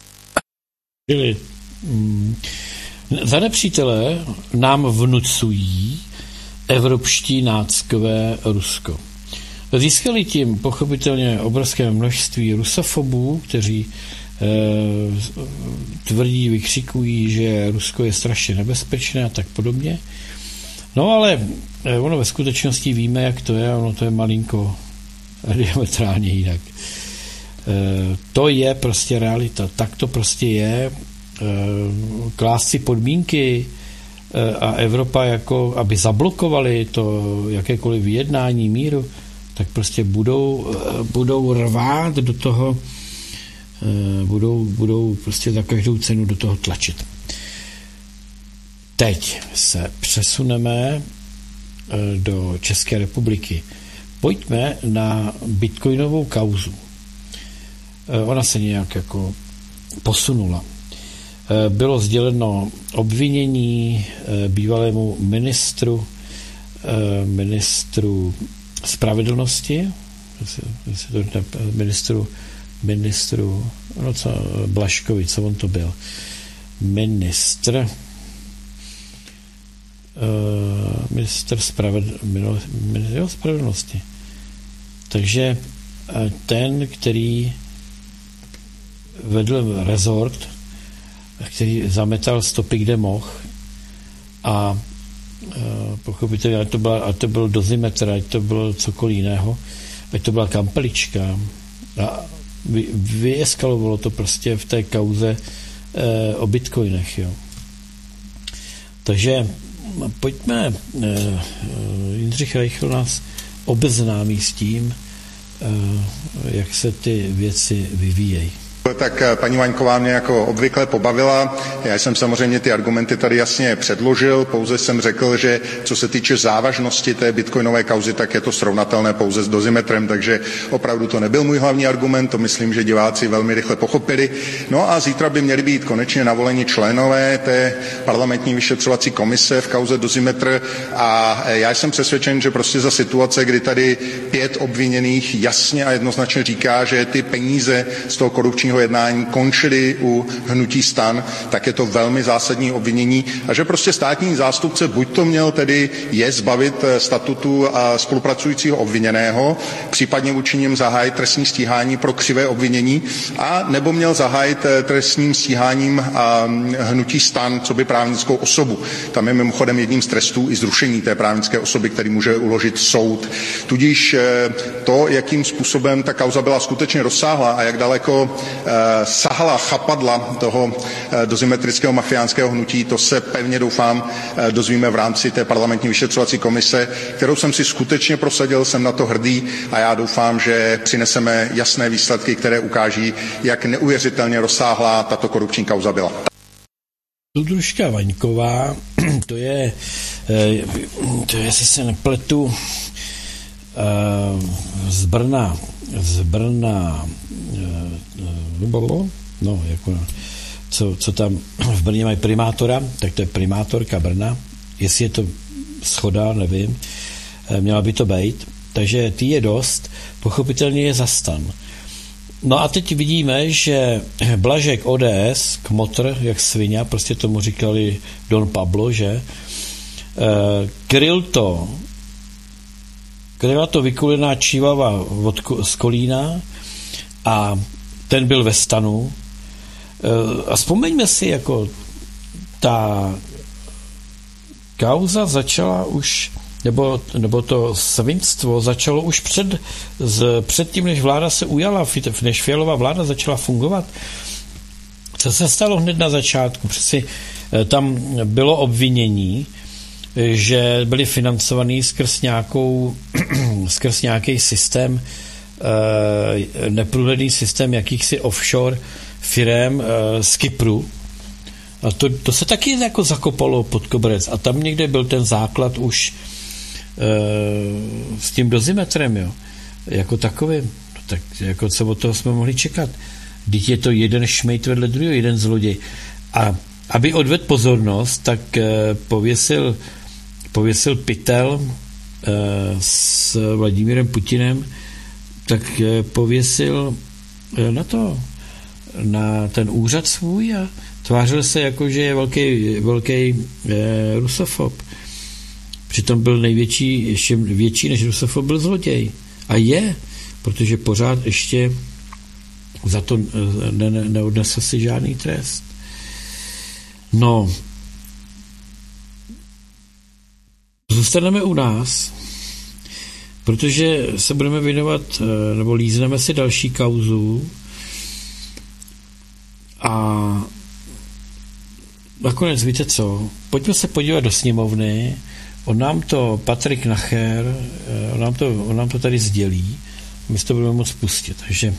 Speaker 1: Za nepřítele nám vnucují evropští náckové Rusko. Získali tím pochopitelně obrovské množství rusofobů, kteří tvrdí, vykřikují, že Rusko je strašně nebezpečné a tak podobně. No ale ono ve skutečnosti víme, jak to je, ono to je malinko diametrálně jinak. To je prostě realita, tak to prostě je. Klást si podmínky a Evropa jako, aby zablokovali to jakékoliv vyjednání míru, tak prostě budou rvát do toho, budou prostě za každou cenu do toho tlačit. Teď se přesuneme do České republiky. Pojďme na bitcoinovou kauzu. Ona se nějak jako posunula. Bylo sděleno obvinění bývalému ministru spravedlnosti, ministru, no co, Blažkovi, co on to byl? Ministr spravedlnosti. Takže ten, který vedl rezort, který zametal stopy, kde mohl a pochopitelně, ať to byl dozimetr, ať to bylo cokoliv jiného, ať to byla kampelička a vyeskalovalo to prostě v té kauze o bitcoinech. Jo. Takže pojďme, Jindřich Reichl nás obeznámí s tím, jak se ty věci vyvíjejí.
Speaker 5: Tak paní Vaňková mě jako obvykle pobavila. Já jsem samozřejmě ty argumenty tady jasně předložil, pouze jsem řekl, že co se týče závažnosti té bitcoinové kauzy, tak je to srovnatelné pouze s dozimetrem, takže opravdu to nebyl můj hlavní argument, to myslím, že diváci velmi rychle pochopili. No a zítra by měli být konečně navoleni členové té parlamentní vyšetřovací komise v kauze dozimetr a já jsem přesvědčen, že prostě za situace, kdy tady 5 obviněných jasně a jednoznačně říká, že ty peníze z toho korupčního jednání končily u hnutí STAN, tak je to velmi zásadní obvinění a že prostě státní zástupce buď to měl tedy zbavit statutu a spolupracujícího obviněného, případně vůči něm zahájit trestní stíhání pro křivé obvinění a nebo měl zahájit trestním stíháním hnutí STAN, co by právnickou osobu. Tam je mimochodem jedním z trestů i zrušení té právnické osoby, který může uložit soud. Tudíž to, jakým způsobem ta kauza byla skutečně rozsáhlá a jak daleko sahala chapadla toho dozimetrického mafiánského hnutí, to se pevně doufám dozvíme v rámci té parlamentní vyšetřovací komise, kterou jsem si skutečně prosadil, jsem na to hrdý a já doufám, že přineseme jasné výsledky, které ukáží, jak neuvěřitelně rozsáhlá tato korupční kauza byla.
Speaker 1: Soudružka Vaňková, to je, jestli se nepletu, z Brna, no, jako, co tam v Brně mají primátora, tak to je primátorka Brna, jestli je to shoda, nevím, měla by to být, takže ty je dost, pochopitelně je za STAN. No a teď vidíme, že Blažek ODS, kmotr, jak svině, prostě tomu říkali Don Pablo, že kryla to vykulená čívava z Kolína a ten byl ve STANu. A vzpomeňme si, jako ta kauza začala už, nebo to svinstvo začalo už před tím, než vláda se ujala, než Fialová vláda začala fungovat. Co se stalo hned na začátku? Přeci tam bylo obvinění, že byli financovaný skrz nějaký systém, neprůhledný systém jakýchsi offshore firem z Kypru. A to se taky jako zakopalo pod koberec. A tam někde byl ten základ už s tím dozimetrem, jo. Jako takovým. Tak jako co od toho jsme mohli čekat? Vždyť je to jeden šmejt vedle druhého, jeden zloděj. A aby odvedl pozornost, tak pověsil pytel s Vladimírem Putinem, tak pověsil na ten úřad svůj a tvářil se jako, že je velký rusofob. Přitom byl největší, ještě větší než rusofob byl zloděj. A je, protože pořád ještě za to neodnesl si žádný trest. No, zůstaneme u nás, protože se budeme věnovat, nebo lízneme si další kauzu a nakonec víte co, pojďme se podívat do sněmovny, on nám to Patrik Nacher, on nám to tady sdělí, my si to budeme moct pustit, takže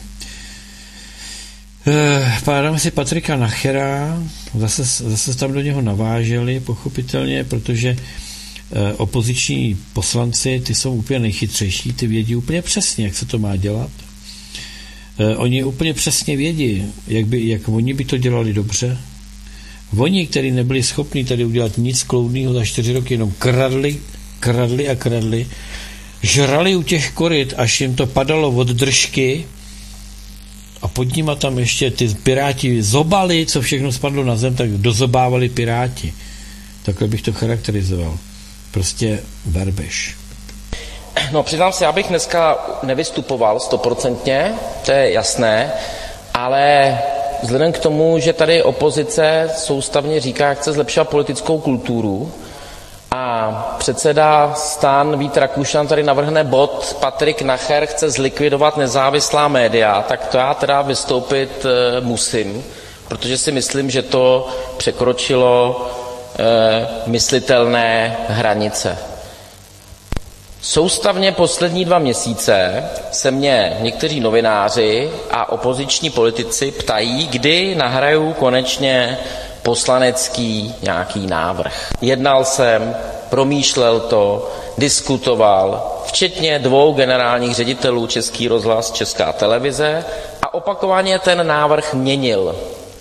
Speaker 1: pádáme si Patrika Nachera, zase tam do něho naváželi, pochopitelně, protože opoziční poslanci, ty jsou úplně nejchytřejší, ty vědí úplně přesně, jak se to má dělat. Oni úplně přesně vědí, jak oni by to dělali dobře. Oni, kteří nebyli schopni tady udělat nic kloudného za 4 roky, jenom kradli, žrali u těch koryt, až jim to padalo od držky a pod nima tam ještě ty piráti zobali, co všechno spadlo na zem, tak dozobávali piráti. Takhle bych to charakterizoval. Prostě berbeš.
Speaker 6: No, přiznám se, já bych dneska nevystupoval 100%, to je jasné, ale vzhledem k tomu, že tady opozice soustavně říká, jak chce zlepšovat politickou kulturu a předseda STAN Vít Rakušan tady navrhne bod Patrik Nacher chce zlikvidovat nezávislá média, tak to já teda vystoupit musím, protože si myslím, že to překročilo myslitelné hranice. Soustavně poslední 2 měsíce se mě někteří novináři a opoziční politici ptají, kdy nahraju konečně poslanecký nějaký návrh. Jednal jsem, promýšlel to, diskutoval, včetně 2 generálních ředitelů Český rozhlas, Česká televize a opakovaně ten návrh měnil.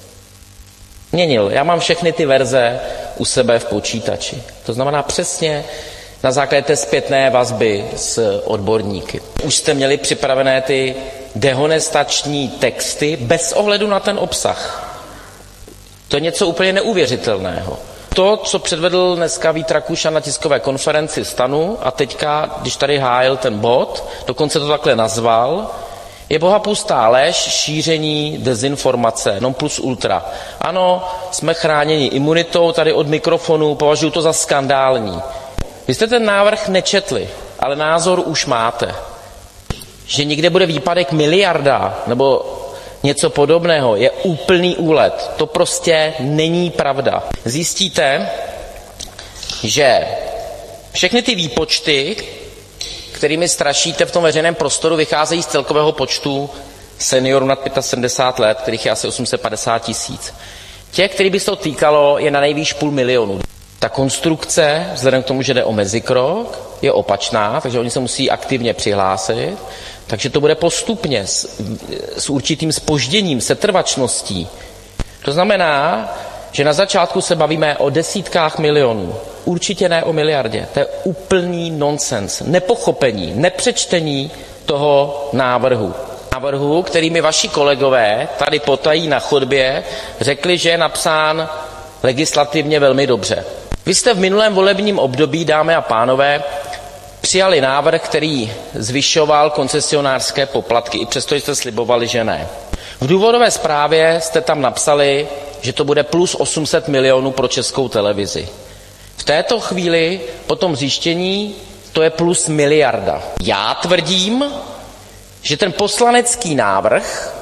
Speaker 6: Já mám všechny ty verze u sebe v počítači. To znamená přesně na základě té zpětné vazby s odborníky. Už jste měli připravené ty dehonestační texty bez ohledu na ten obsah. To je něco úplně neuvěřitelného. To, co předvedl dneska Vít Rakušan na tiskové konferenci STANu a teďka, když tady hájil ten bod, dokonce to takhle nazval, je bohapustá lež, šíření dezinformace, non plus ultra. Ano, jsme chráněni imunitou tady od mikrofonu, považuji to za skandální. Vy jste ten návrh nečetli, ale názor už máte. Že někde bude výpadek miliarda nebo něco podobného, je úplný úlet. To prostě není pravda. Zjistíte, že všechny ty výpočty, kterými strašíte v tom veřejném prostoru, vycházejí z celkového počtu seniorů nad 75 let, kterých je asi 850 000. Těch, kterých by se to týkalo, je na nejvýš 500 000. Ta konstrukce, vzhledem k tomu, že jde o mezikrok, je opačná, takže oni se musí aktivně přihlásit, takže to bude postupně s určitým zpožděním, setrvačností. To znamená, že na začátku se bavíme o desítkách milionů, určitě ne o miliardě. To je úplný nonsens, nepochopení, nepřečtení toho návrhu. Návrhu, který mi vaši kolegové tady potají na chodbě, řekli, že je napsán legislativně velmi dobře. Vy jste v minulém volebním období, dámy a pánové, přijali návrh, který zvyšoval koncesionářské poplatky, i přesto jste slibovali, že ne. V důvodové zprávě jste tam napsali, že to bude plus 800 milionů pro Českou televizi. V této chvíli po tom zjištění to je plus miliarda. Já tvrdím, že ten poslanecký návrh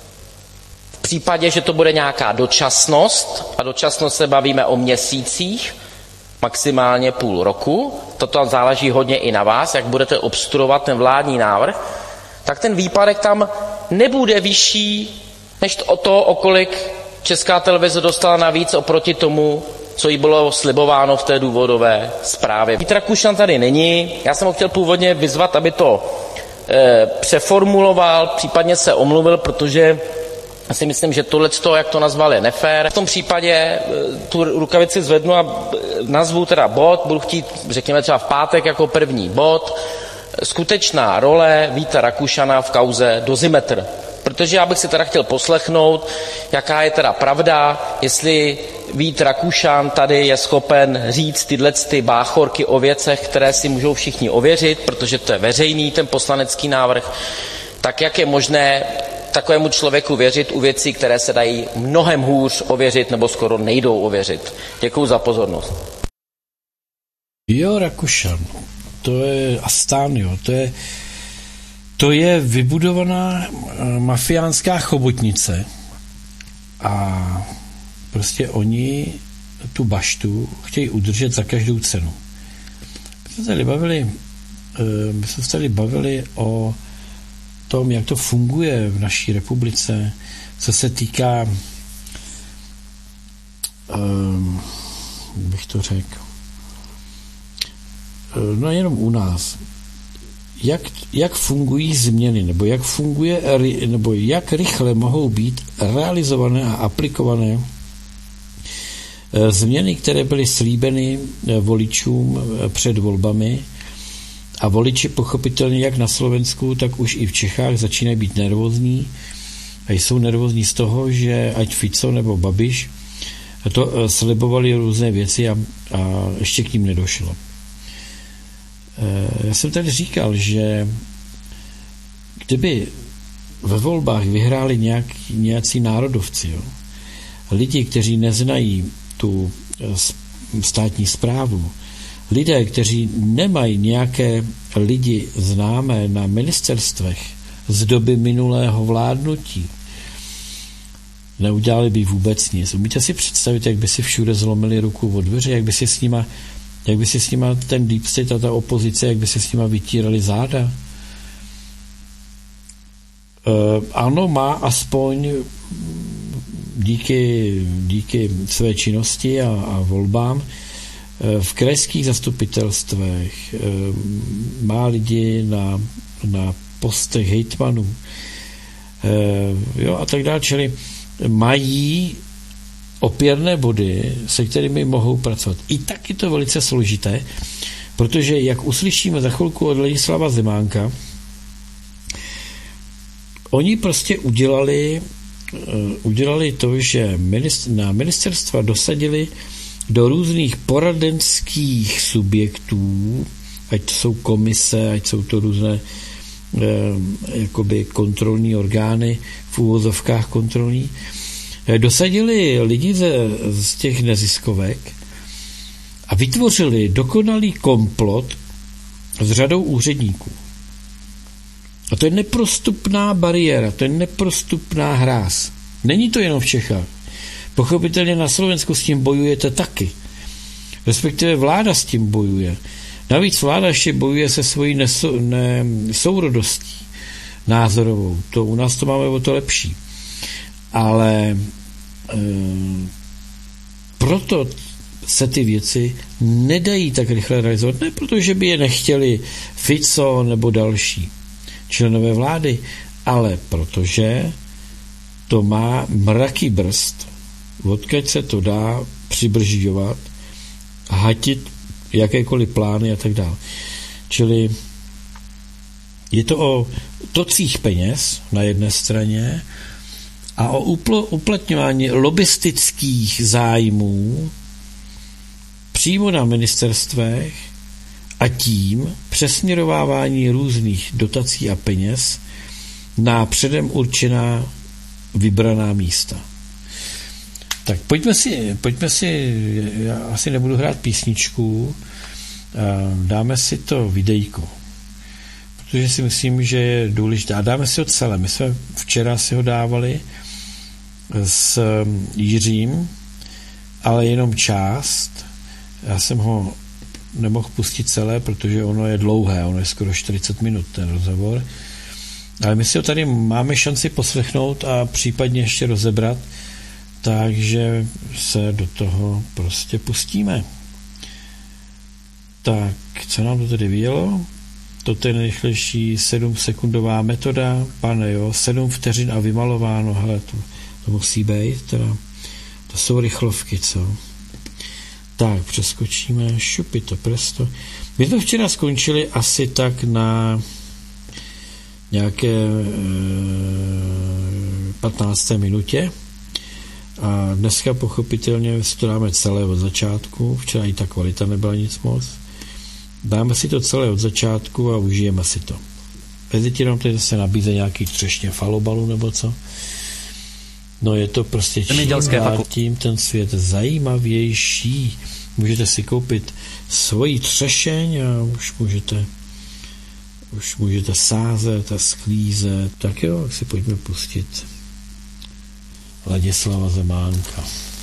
Speaker 6: v případě, že to bude nějaká dočasnost, a dočasnost se bavíme o měsících, maximálně půl roku, toto záleží hodně i na vás, jak budete obstruovat ten vládní návrh, tak ten výpadek tam nebude vyšší než o to, o kolik Česká televize dostala navíc oproti tomu, co jí bylo slibováno v té důvodové zprávě. Vít Rakušan tady není, já jsem ho chtěl původně vyzvat, aby to přeformuloval, případně se omluvil, protože já si myslím, že tohleto, jak to nazval, je nefér. V tom případě tu rukavici zvednu a nazvu teda bod, budu chtít, řekněme třeba v pátek jako první bod, skutečná role Víta Rakušana v kauze Dozimetr. Protože já bych si teda chtěl poslechnout, jaká je teda pravda, jestli Vít Rakušan tady je schopen říct tyhle báchorky o věcech, které si můžou všichni ověřit, protože to je veřejný ten poslanecký návrh, tak jak je možné takovému člověku věřit u věcí, které se dají mnohem hůř ověřit nebo skoro nejdou ověřit. Děkuju za pozornost.
Speaker 1: Jo, Rakušan, to je Astánio, to je vybudovaná mafiánská chobotnice a prostě oni tu baštu chtějí udržet za každou cenu. My jsme se tady bavili o tom, jak to funguje v naší republice, co se týká bych to řekl no jenom u nás, jak fungují změny, nebo jak rychle mohou být realizované a aplikované změny, které byly slíbeny voličům před volbami, a voliči pochopitelně jak na Slovensku, tak už i v Čechách začínají být nervózní a jsou nervózní z toho, že ať Fico nebo Babiš to slibovali různé věci a ještě k ním nedošlo. Já jsem tady říkal, že kdyby ve volbách vyhráli nějací národovci, jo, lidi, kteří neznají tu státní správu, lidé, kteří nemají nějaké lidi známé na ministerstvech z doby minulého vládnutí, neudělali by vůbec nic. Umíte si představit, jak by si všude zlomili ruku od dveře, jak by si s nima Jak by si s nima ten deep state a ta opozice, jak by si s nima vytírali záda? Ano, má aspoň díky své činnosti a volbám v krajských zastupitelstvech, má lidi na postech hejtmanů, a tak dále, čili mají opěrné body, se kterými mohou pracovat. I tak je to velice složité, protože, jak uslyšíme za chvilku od Ladislava Zemánka, oni prostě udělali to, že na ministerstva dosadili do různých poradenských subjektů, ať to jsou komise, ať jsou to různé jakoby kontrolní orgány, v úvozovkách kontrolní, dosadili lidi z těch neziskovek a vytvořili dokonalý komplot s řadou úředníků. A to je neprostupná bariéra, to je neprostupná hráz. Není to jenom v Čechách. Pochopitelně na Slovensku s tím bojujete taky. Respektive vláda s tím bojuje. Navíc vláda ještě bojuje se svojí sourodostí názorovou. To u nás to máme o to lepší. Ale proto se ty věci nedají tak rychle realizovat. Ne protože by je nechtěli Fico nebo další členové vlády, ale protože to má mraky brzd, odkud se to dá přibržďovat, hatit jakékoliv plány a tak dále. Čili je to o tocích peněz na jedné straně a o uplatňování lobistických zájmů přímo na ministerstvech a tím přesměrovávání různých dotací a peněz na předem určená vybraná místa. Tak pojďme si, já asi nebudu hrát písničku, dáme si to videjko, protože si myslím, že je důležité. A dáme si ho celé. My jsme včera si ho dávali s Jiřím, ale jenom část. Já jsem ho nemohl pustit celé, protože ono je dlouhé, ono je skoro 40 minut ten rozhovor. Ale my si ho tady máme šanci poslechnout a případně ještě rozebrat, takže se do toho prostě pustíme. Tak, co nám to tady vyjelo? To je nejrychlejší 7sekundová metoda, pane jo, 7 vteřin a vymalováno, hele, to musí být, teda, to jsou rychlovky, co? Tak, přeskočíme, šupi to presto. My jsme včera skončili asi tak na nějaké 15. minutě a dneska pochopitelně si to dáme celé od začátku, včera i ta kvalita nebyla nic moc. Dáme si to celé od začátku a užijeme si to. Mezi nám tady zase nabíze nějaký třešně falobalu nebo co. No je to prostě tím ten svět zajímavější. Můžete si koupit svoji třešeň a už můžete sázet a sklízet. Tak jo, si pojďme pustit Ladislava Zemánka.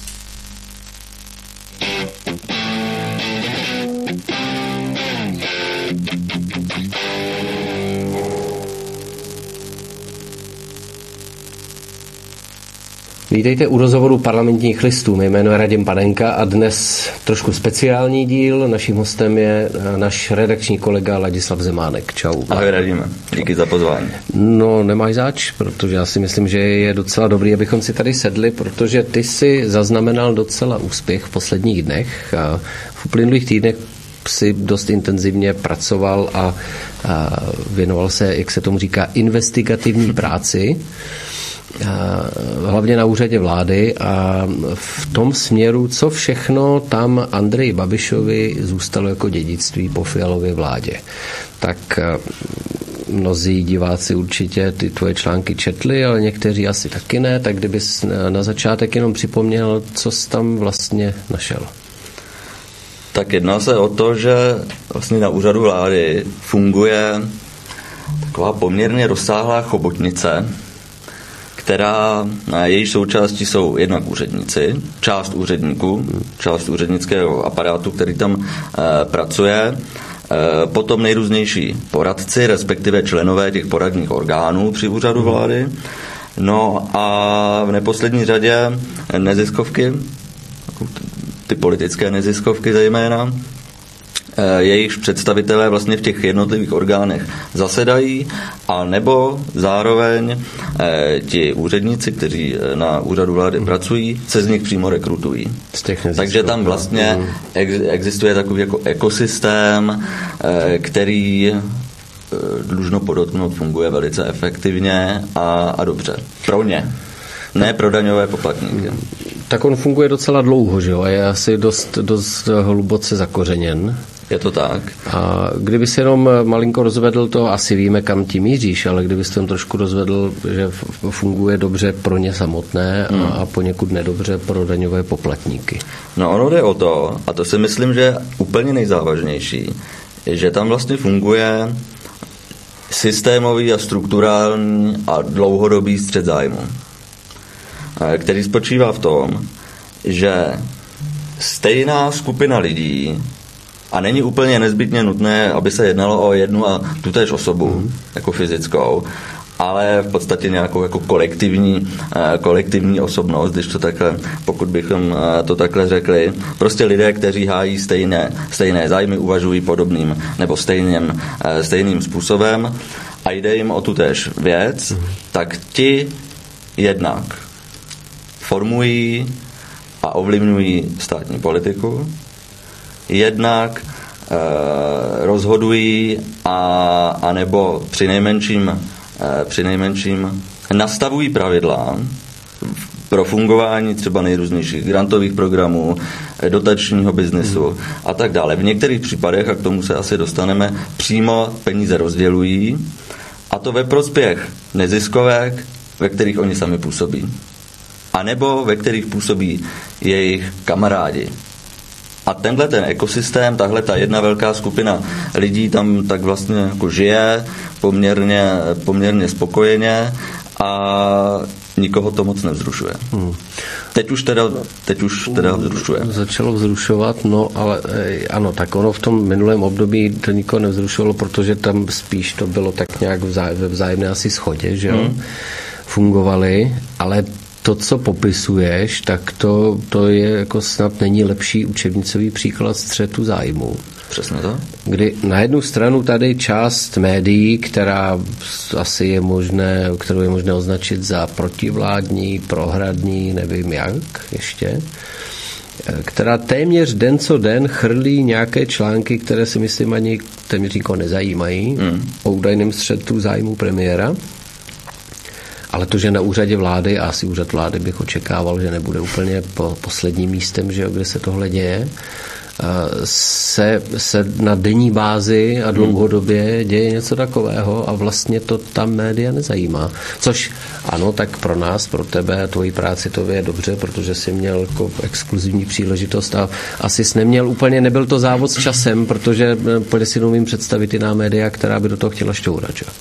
Speaker 7: Vítejte u rozhovoru Parlamentních listů. Mé jméno je Radim Panenka a dnes trošku speciální díl. Naším hostem je náš redakční kolega Ladislav Zemánek. Čau.
Speaker 8: Ahoj Radime, díky za pozvání.
Speaker 7: No nemáš zač, protože já si myslím, že je docela dobrý, abychom si tady sedli, protože ty si zaznamenal docela úspěch v posledních dnech a v uplynulých týdnech si dost intenzivně pracoval a věnoval se, jak se tomu říká, investigativní práci, hlavně na úřadě vlády a v tom směru, co všechno tam Andreji Babišovi zůstalo jako dědictví po Fialově vládě. Tak mnozí diváci určitě ty tvoje články četli, ale někteří asi taky ne, tak kdybys na začátek jenom připomněl, co jsi tam vlastně našel.
Speaker 8: Tak jedná se o to, že vlastně na úřadu vlády funguje taková poměrně rozsáhlá chobotnice, která její součástí jsou jednak úředníci, část úředníků, část úřednického aparátu, který tam pracuje, potom nejrůznější poradci, respektive členové těch poradních orgánů při úřadu vlády, no a v neposlední řadě neziskovky, ty politické neziskovky zejména, jejichž představitelé vlastně v těch jednotlivých orgánech zasedají, a nebo zároveň ti úředníci, kteří na úřadu vlády pracují, se z nich přímo rekrutují. Takže tam vlastně existuje takový jako ekosystém, který dlužno podotknout funguje velice efektivně a dobře. Pro ně. Ne pro daňové poplatníky.
Speaker 7: Tak on funguje docela dlouho, že jo? A je asi dost hluboce zakořeněn.
Speaker 8: Je to tak.
Speaker 7: A kdyby si jenom malinko rozvedl to, asi víme, kam tím míříš, ale kdyby si to trošku rozvedl, že funguje dobře pro ně samotné a poněkud nedobře pro daňové poplatníky.
Speaker 8: No ono jde o to, a to si myslím, že je úplně nejzávažnější, že tam vlastně funguje systémový a strukturální a dlouhodobý střet zájmu, který spočívá v tom, že stejná skupina lidí, a není úplně nezbytně nutné, aby se jednalo o jednu a tutéž osobu, jako fyzickou, ale v podstatě nějakou jako kolektivní osobnost, když to takhle, pokud bychom to takhle řekli. Prostě lidé, kteří hájí stejné zájmy, uvažují podobným nebo stejným způsobem a jde jim o tutéž věc, tak ti jednak formují a ovlivňují státní politiku, jednak rozhodují a nebo při nejmenším nastavují pravidla pro fungování třeba nejrůznějších grantových programů, dotačního biznesu a tak dále. V některých případech, a k tomu se asi dostaneme, přímo peníze rozdělují, a to ve prospěch neziskovek, ve kterých oni sami působí. A nebo ve kterých působí jejich kamarádi. A tenhle ten ekosystém, tahle ta jedna velká skupina lidí tam tak vlastně jako žije poměrně spokojeně a nikoho to moc nevzrušuje. Teď už teda vzrušuje. Začalo vzrušovat,
Speaker 7: no ale ano, tak ono v tom minulém období to nikoho nevzrušovalo, protože tam spíš to bylo tak nějak ve vzájemné asi shodě, že jo? Fungovaly, ale to, co popisuješ, tak to je jako snad není lepší učebnicový příklad střetu zájmu.
Speaker 8: Přesně to.
Speaker 7: Kdy na jednu stranu tady část médií, která asi je možné, kterou je možné označit za protivládní, prohradní, nevím jak ještě, která téměř den co den chrlí nějaké články, které si myslím ani téměř nikoho nezajímají, o údajném střetu zájmu premiéra. Ale to, že na úřadě vlády, a asi úřad vlády bych očekával, že nebude úplně posledním místem, že jo, kde se tohle děje, se na denní bázi a dlouhodobě děje něco takového a vlastně to tam média nezajímá. Což ano, tak pro nás, pro tebe a tvoji práci to je dobře, protože jsi měl jako exkluzivní příležitost a asi jsi nebyl to závod s časem, protože pojď si umím představit jiná média, která by do toho chtěla šťourat, že?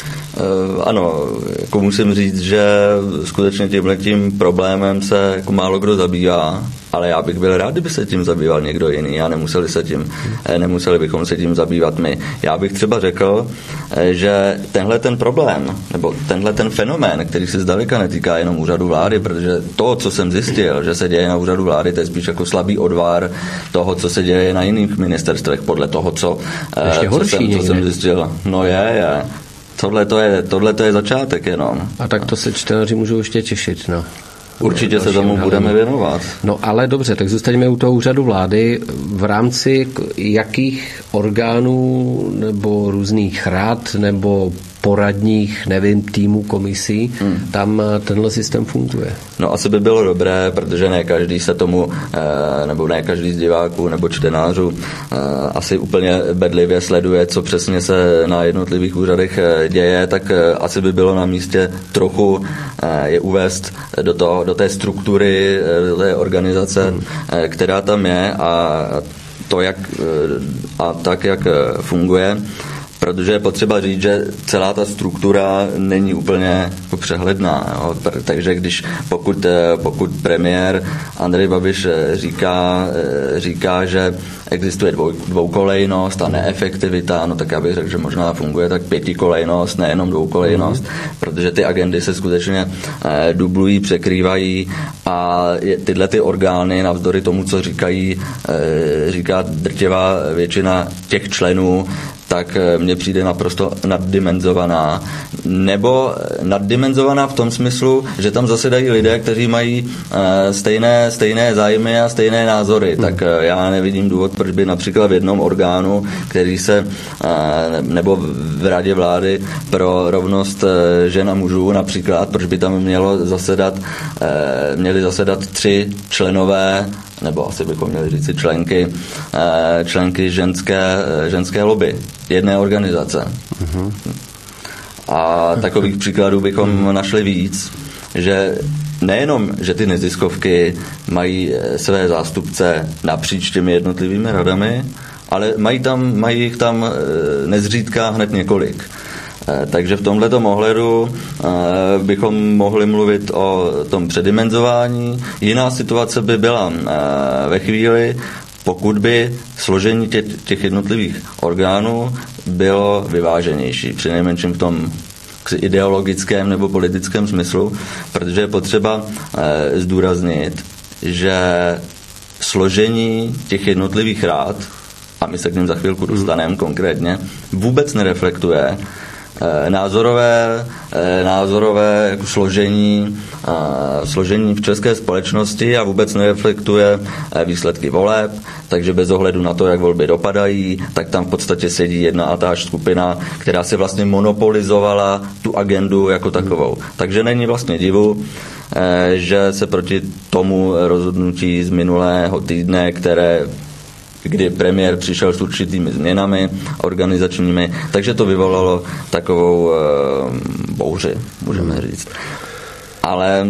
Speaker 8: Ano, jako musím říct, že skutečně tímhletím problémem se jako málo kdo zabývá, ale já bych byl rád, kdyby se tím zabýval někdo jiný a nemuseli bychom se tím zabývat my. Já bych třeba řekl, že tenhle ten problém, nebo tenhle ten fenomén, který se zdaleka netýká jenom úřadu vlády, protože to, co jsem zjistil, že se děje na úřadu vlády, to je spíš jako slabý odvar toho, co se děje na jiných ministerstvech, podle toho, co jsem zjistil. No je. Tohle to je začátek jenom.
Speaker 7: A tak to se čtenáři můžou ještě těšit, no.
Speaker 8: Určitě se tomu budeme věnovat.
Speaker 7: No ale dobře, tak zůstaňme u toho úřadu vlády. V rámci jakých orgánů nebo různých rad nebo poradních, nevím, týmů, komisí, tam tenhle systém funguje.
Speaker 8: No asi by bylo dobré, protože ne každý se tomu, nebo ne každý z diváků nebo čtenářů asi úplně bedlivě sleduje, co přesně se na jednotlivých úřadech děje, tak asi by bylo na místě trochu je uvést do té struktury, do té organizace, která tam je a tak, jak funguje. protože je potřeba říct, že celá ta struktura není úplně přehledná. Jo? Takže pokud premiér Andrej Babiš říká, že existuje dvoukolejnost a neefektivita, no tak já bych řekl, že možná funguje tak pětikolejnost, nejenom dvoukolejnost, protože ty agendy se skutečně dublují, překrývají a tyhle ty orgány, navzdory tomu, co říká drtivá většina těch členů, tak mně přijde naprosto naddimenzovaná. Nebo naddimenzovaná v tom smyslu, že tam zasedají lidé, kteří mají stejné zájmy a stejné názory. Tak já nevidím důvod, proč by například v jednom orgánu, který se, nebo v Radě vlády pro rovnost žen a mužů například, proč by tam měli zasedat 3 členové, nebo asi bychom měli říci členky ženské lobby jedné organizace. A takových příkladů bychom našli víc, že nejenom, že ty neziskovky mají své zástupce napříč těmi jednotlivými radami, ale mají jich tam nezřídka hned několik. Takže v tomhletom ohledu bychom mohli mluvit o tom předimenzování. Jiná situace by byla ve chvíli, pokud by složení těch jednotlivých orgánů bylo vyváženější, přinejmenším v tom ideologickém nebo politickém smyslu, protože je potřeba zdůraznit, že složení těch jednotlivých rád, a my se k ním za chvilku dostaneme konkrétně, vůbec nereflektuje názorové jako složení v české společnosti a vůbec nereflektuje výsledky voleb, takže bez ohledu na to, jak volby dopadají, tak tam v podstatě sedí jedna a táž skupina, která si vlastně monopolizovala tu agendu jako takovou. Takže není vlastně divu, že se proti tomu rozhodnutí z minulého týdne, kdy premiér přišel s určitými změnami organizačními, takže to vyvolalo takovou bouři, můžeme říct. Ale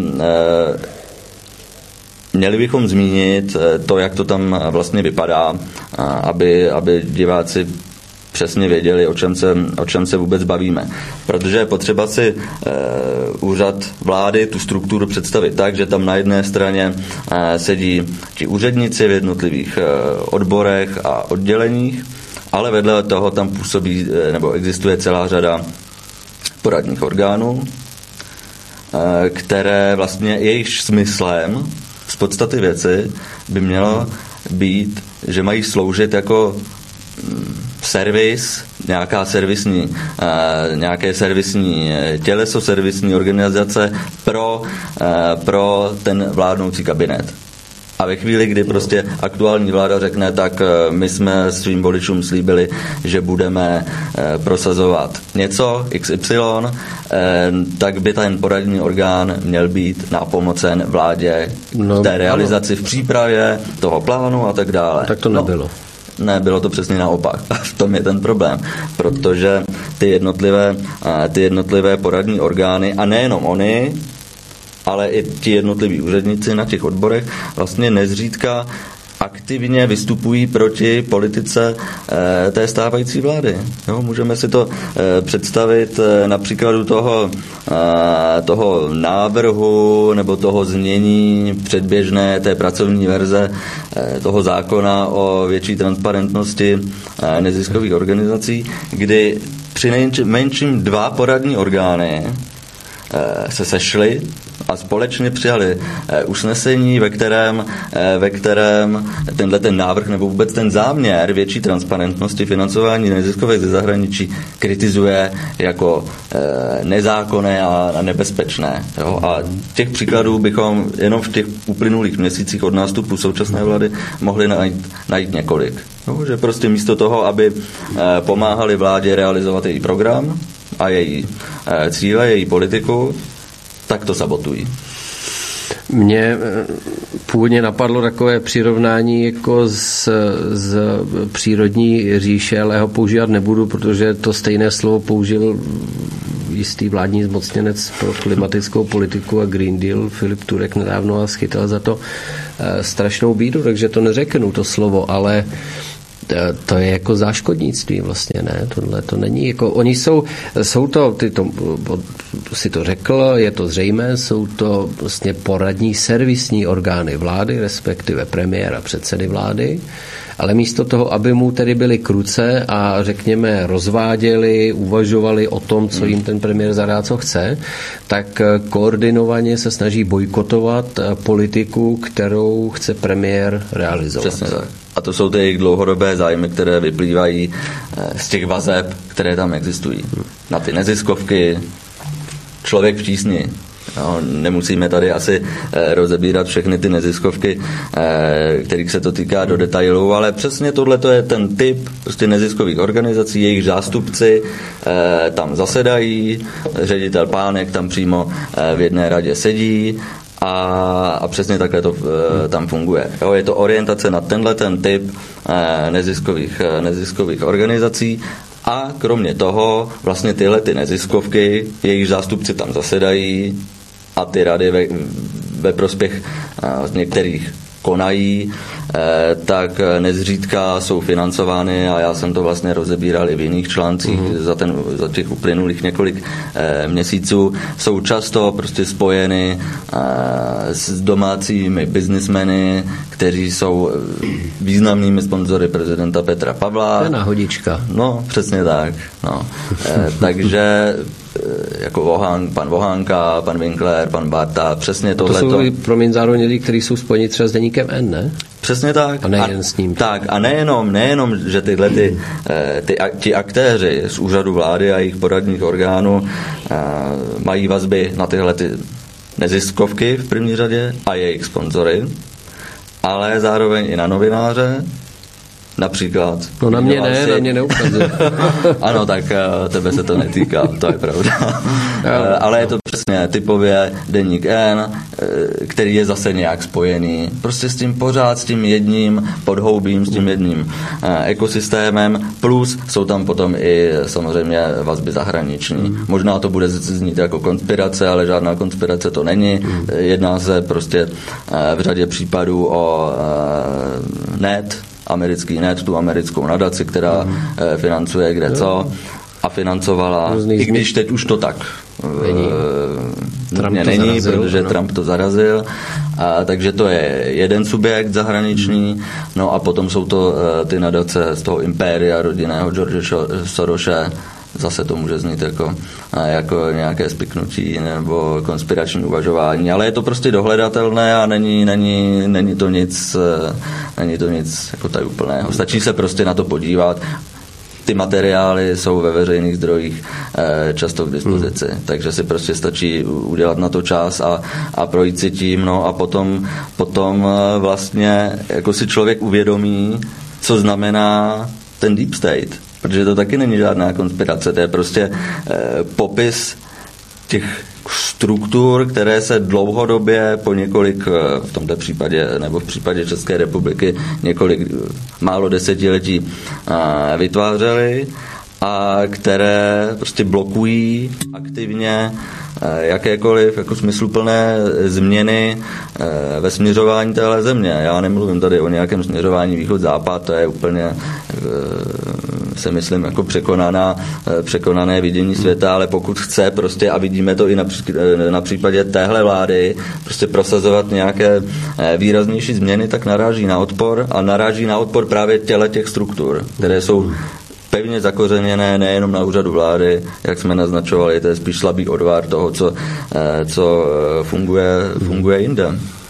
Speaker 8: měli bychom zmínit to, jak to tam vlastně vypadá, aby diváci přesně věděli, o čem se vůbec bavíme. Protože je potřeba si úřad vlády, tu strukturu představit tak, že tam na jedné straně sedí ti úředníci v jednotlivých odborech a odděleních, ale vedle toho tam působí nebo existuje celá řada poradních orgánů, které vlastně jejich smyslem z podstaty věci by mělo být, že mají sloužit jako servis, nějaké servisní těleso, servisní organizace pro ten vládnoucí kabinet. A ve chvíli, kdy prostě aktuální vláda řekne, tak my jsme svým voličům slíbili, že budeme prosazovat něco, XY, tak by ten poradní orgán měl být nápomocen vládě v té realizaci, v přípravě toho plánu a tak dále.
Speaker 7: Tak to nebylo.
Speaker 8: Ne, bylo to přesně naopak. V tom je ten problém, protože ty jednotlivé poradní orgány, a nejenom oni, ale i ti jednotliví úředníci na těch odborech vlastně nezřídka aktivně vystupují proti politice té stávající vlády. Jo, můžeme si to představit na příkladu toho návrhu nebo toho znění předběžné té pracovní verze toho zákona o větší transparentnosti neziskových organizací, kdy při nejmenším 2 poradní orgány se sešli a společně přijali usnesení, ve kterém tenhle ten návrh nebo vůbec ten záměr větší transparentnosti financování neziskovek ze zahraničí kritizuje jako nezákonné a nebezpečné. Jo? A těch příkladů bychom jenom v těch uplynulých měsících od nástupu současné vlády mohli najít několik. Jo? Že prostě místo toho, aby pomáhali vládě realizovat její program a její cíle, její politiku, tak to sabotují.
Speaker 7: Mně původně napadlo takové přirovnání jako z přírodní říše, ale ho používat nebudu, protože to stejné slovo použil jistý vládní zmocněnec pro klimatickou politiku a Green Deal Filip Turek nedávno a schytal za to strašnou bídu, takže to neřeknu to slovo, ale to je jako záškodnictví vlastně, ne? Tohle to není jako, oni jsou to, si to řekl, je to zřejmé, jsou to vlastně poradní servisní orgány vlády, respektive premiéra, předsedy vlády, ale místo toho, aby mu tedy byli kruce a řekněme rozváděli, uvažovali o tom, co jim ten premiér zadá, co chce, tak koordinovaně se snaží bojkotovat politiku, kterou chce premiér realizovat.
Speaker 8: Přesně tak. A to jsou ty jejich dlouhodobé zájmy, které vyplývají z těch vazeb, které tam existují. Na ty neziskovky, člověk v tísni. No, nemusíme tady asi rozebírat všechny ty neziskovky, kterých se to týká do detailů, ale přesně tohle je ten typ prostě neziskových organizací, jejich zástupci tam zasedají, ředitel Pánek tam přímo v jedné radě sedí a přesně takhle to tam funguje. Jo, je to orientace na tenhle ten typ neziskových organizací. A kromě toho vlastně tyhle ty neziskovky, jejich zástupci tam zasedají a ty rady ve prospěch některých konají, tak nezřídka jsou financovány a já jsem to vlastně rozebíral i v jiných článcích za těch uplynulých několik měsíců. Jsou často prostě spojeny s domácími biznismeny, kteří jsou významnými sponzory prezidenta Petra Pavla.
Speaker 7: To je náhodička.
Speaker 8: No, přesně tak. No. Takže jako pan Vohánka, pan Winkler, pan Barta, přesně tohleto.
Speaker 7: To jsou promiň zároveň lidi, kteří jsou spojeni třeba s deníkem N, ne?
Speaker 8: Přesně tak.
Speaker 7: A nejen s ním.
Speaker 8: Tak a nejenom, že ti aktéři z úřadu vlády a jejich poradních orgánů mají vazby na tyhle ty neziskovky v první řadě a jejich sponzory, ale zároveň i na novináře, například.
Speaker 7: No na mě ne, na mě neukazuje.
Speaker 8: Ano, tak tebe se to netýká, to je pravda. Ale je to přesně typově deník N, který je zase nějak spojený prostě s tím pořád, s tím jedním podhoubím, s tím jedním ekosystémem, plus jsou tam potom i samozřejmě vazby zahraniční. Možná to bude znít jako konspirace, ale žádná konspirace to není. Jedná se prostě v řadě případů o NET, americký NET, tu americkou nadaci, která financuje kde co a financovala, i když teď už to tak není, protože Trump to zarazil. Takže to je jeden subjekt zahraniční, no a potom jsou to ty nadace z toho impéria rodinného George Sorose. Zase to může znít jako nějaké spiknutí nebo konspirační uvažování, ale je to prostě dohledatelné a není to nic jako tady úplného. Stačí se prostě na to podívat. Ty materiály jsou ve veřejných zdrojích často k dispozici, takže si prostě stačí udělat na to čas a projít si tím, no a potom vlastně jako si člověk uvědomí, co znamená ten deep state, protože to taky není žádná konspirace, to je prostě popis těch struktur, které se dlouhodobě po několik, v tomto případě, nebo v případě České republiky, několik málo desetiletí vytvářely a které prostě blokují aktivně jakékoliv jako smysluplné změny ve směřování téhle země. Já nemluvím tady o nějakém směřování východ-západ, to je úplně, se myslím, jako překonané vidění světa, ale pokud chce prostě, a vidíme to i na případě téhle vlády, prostě prosazovat nějaké výraznější změny, tak naráží na odpor a naráží na odpor právě těch struktur, které jsou pevně zakořeněné nejenom na úřadu vlády, jak jsme naznačovali, to je spíš slabý odvar toho, co funguje jinde.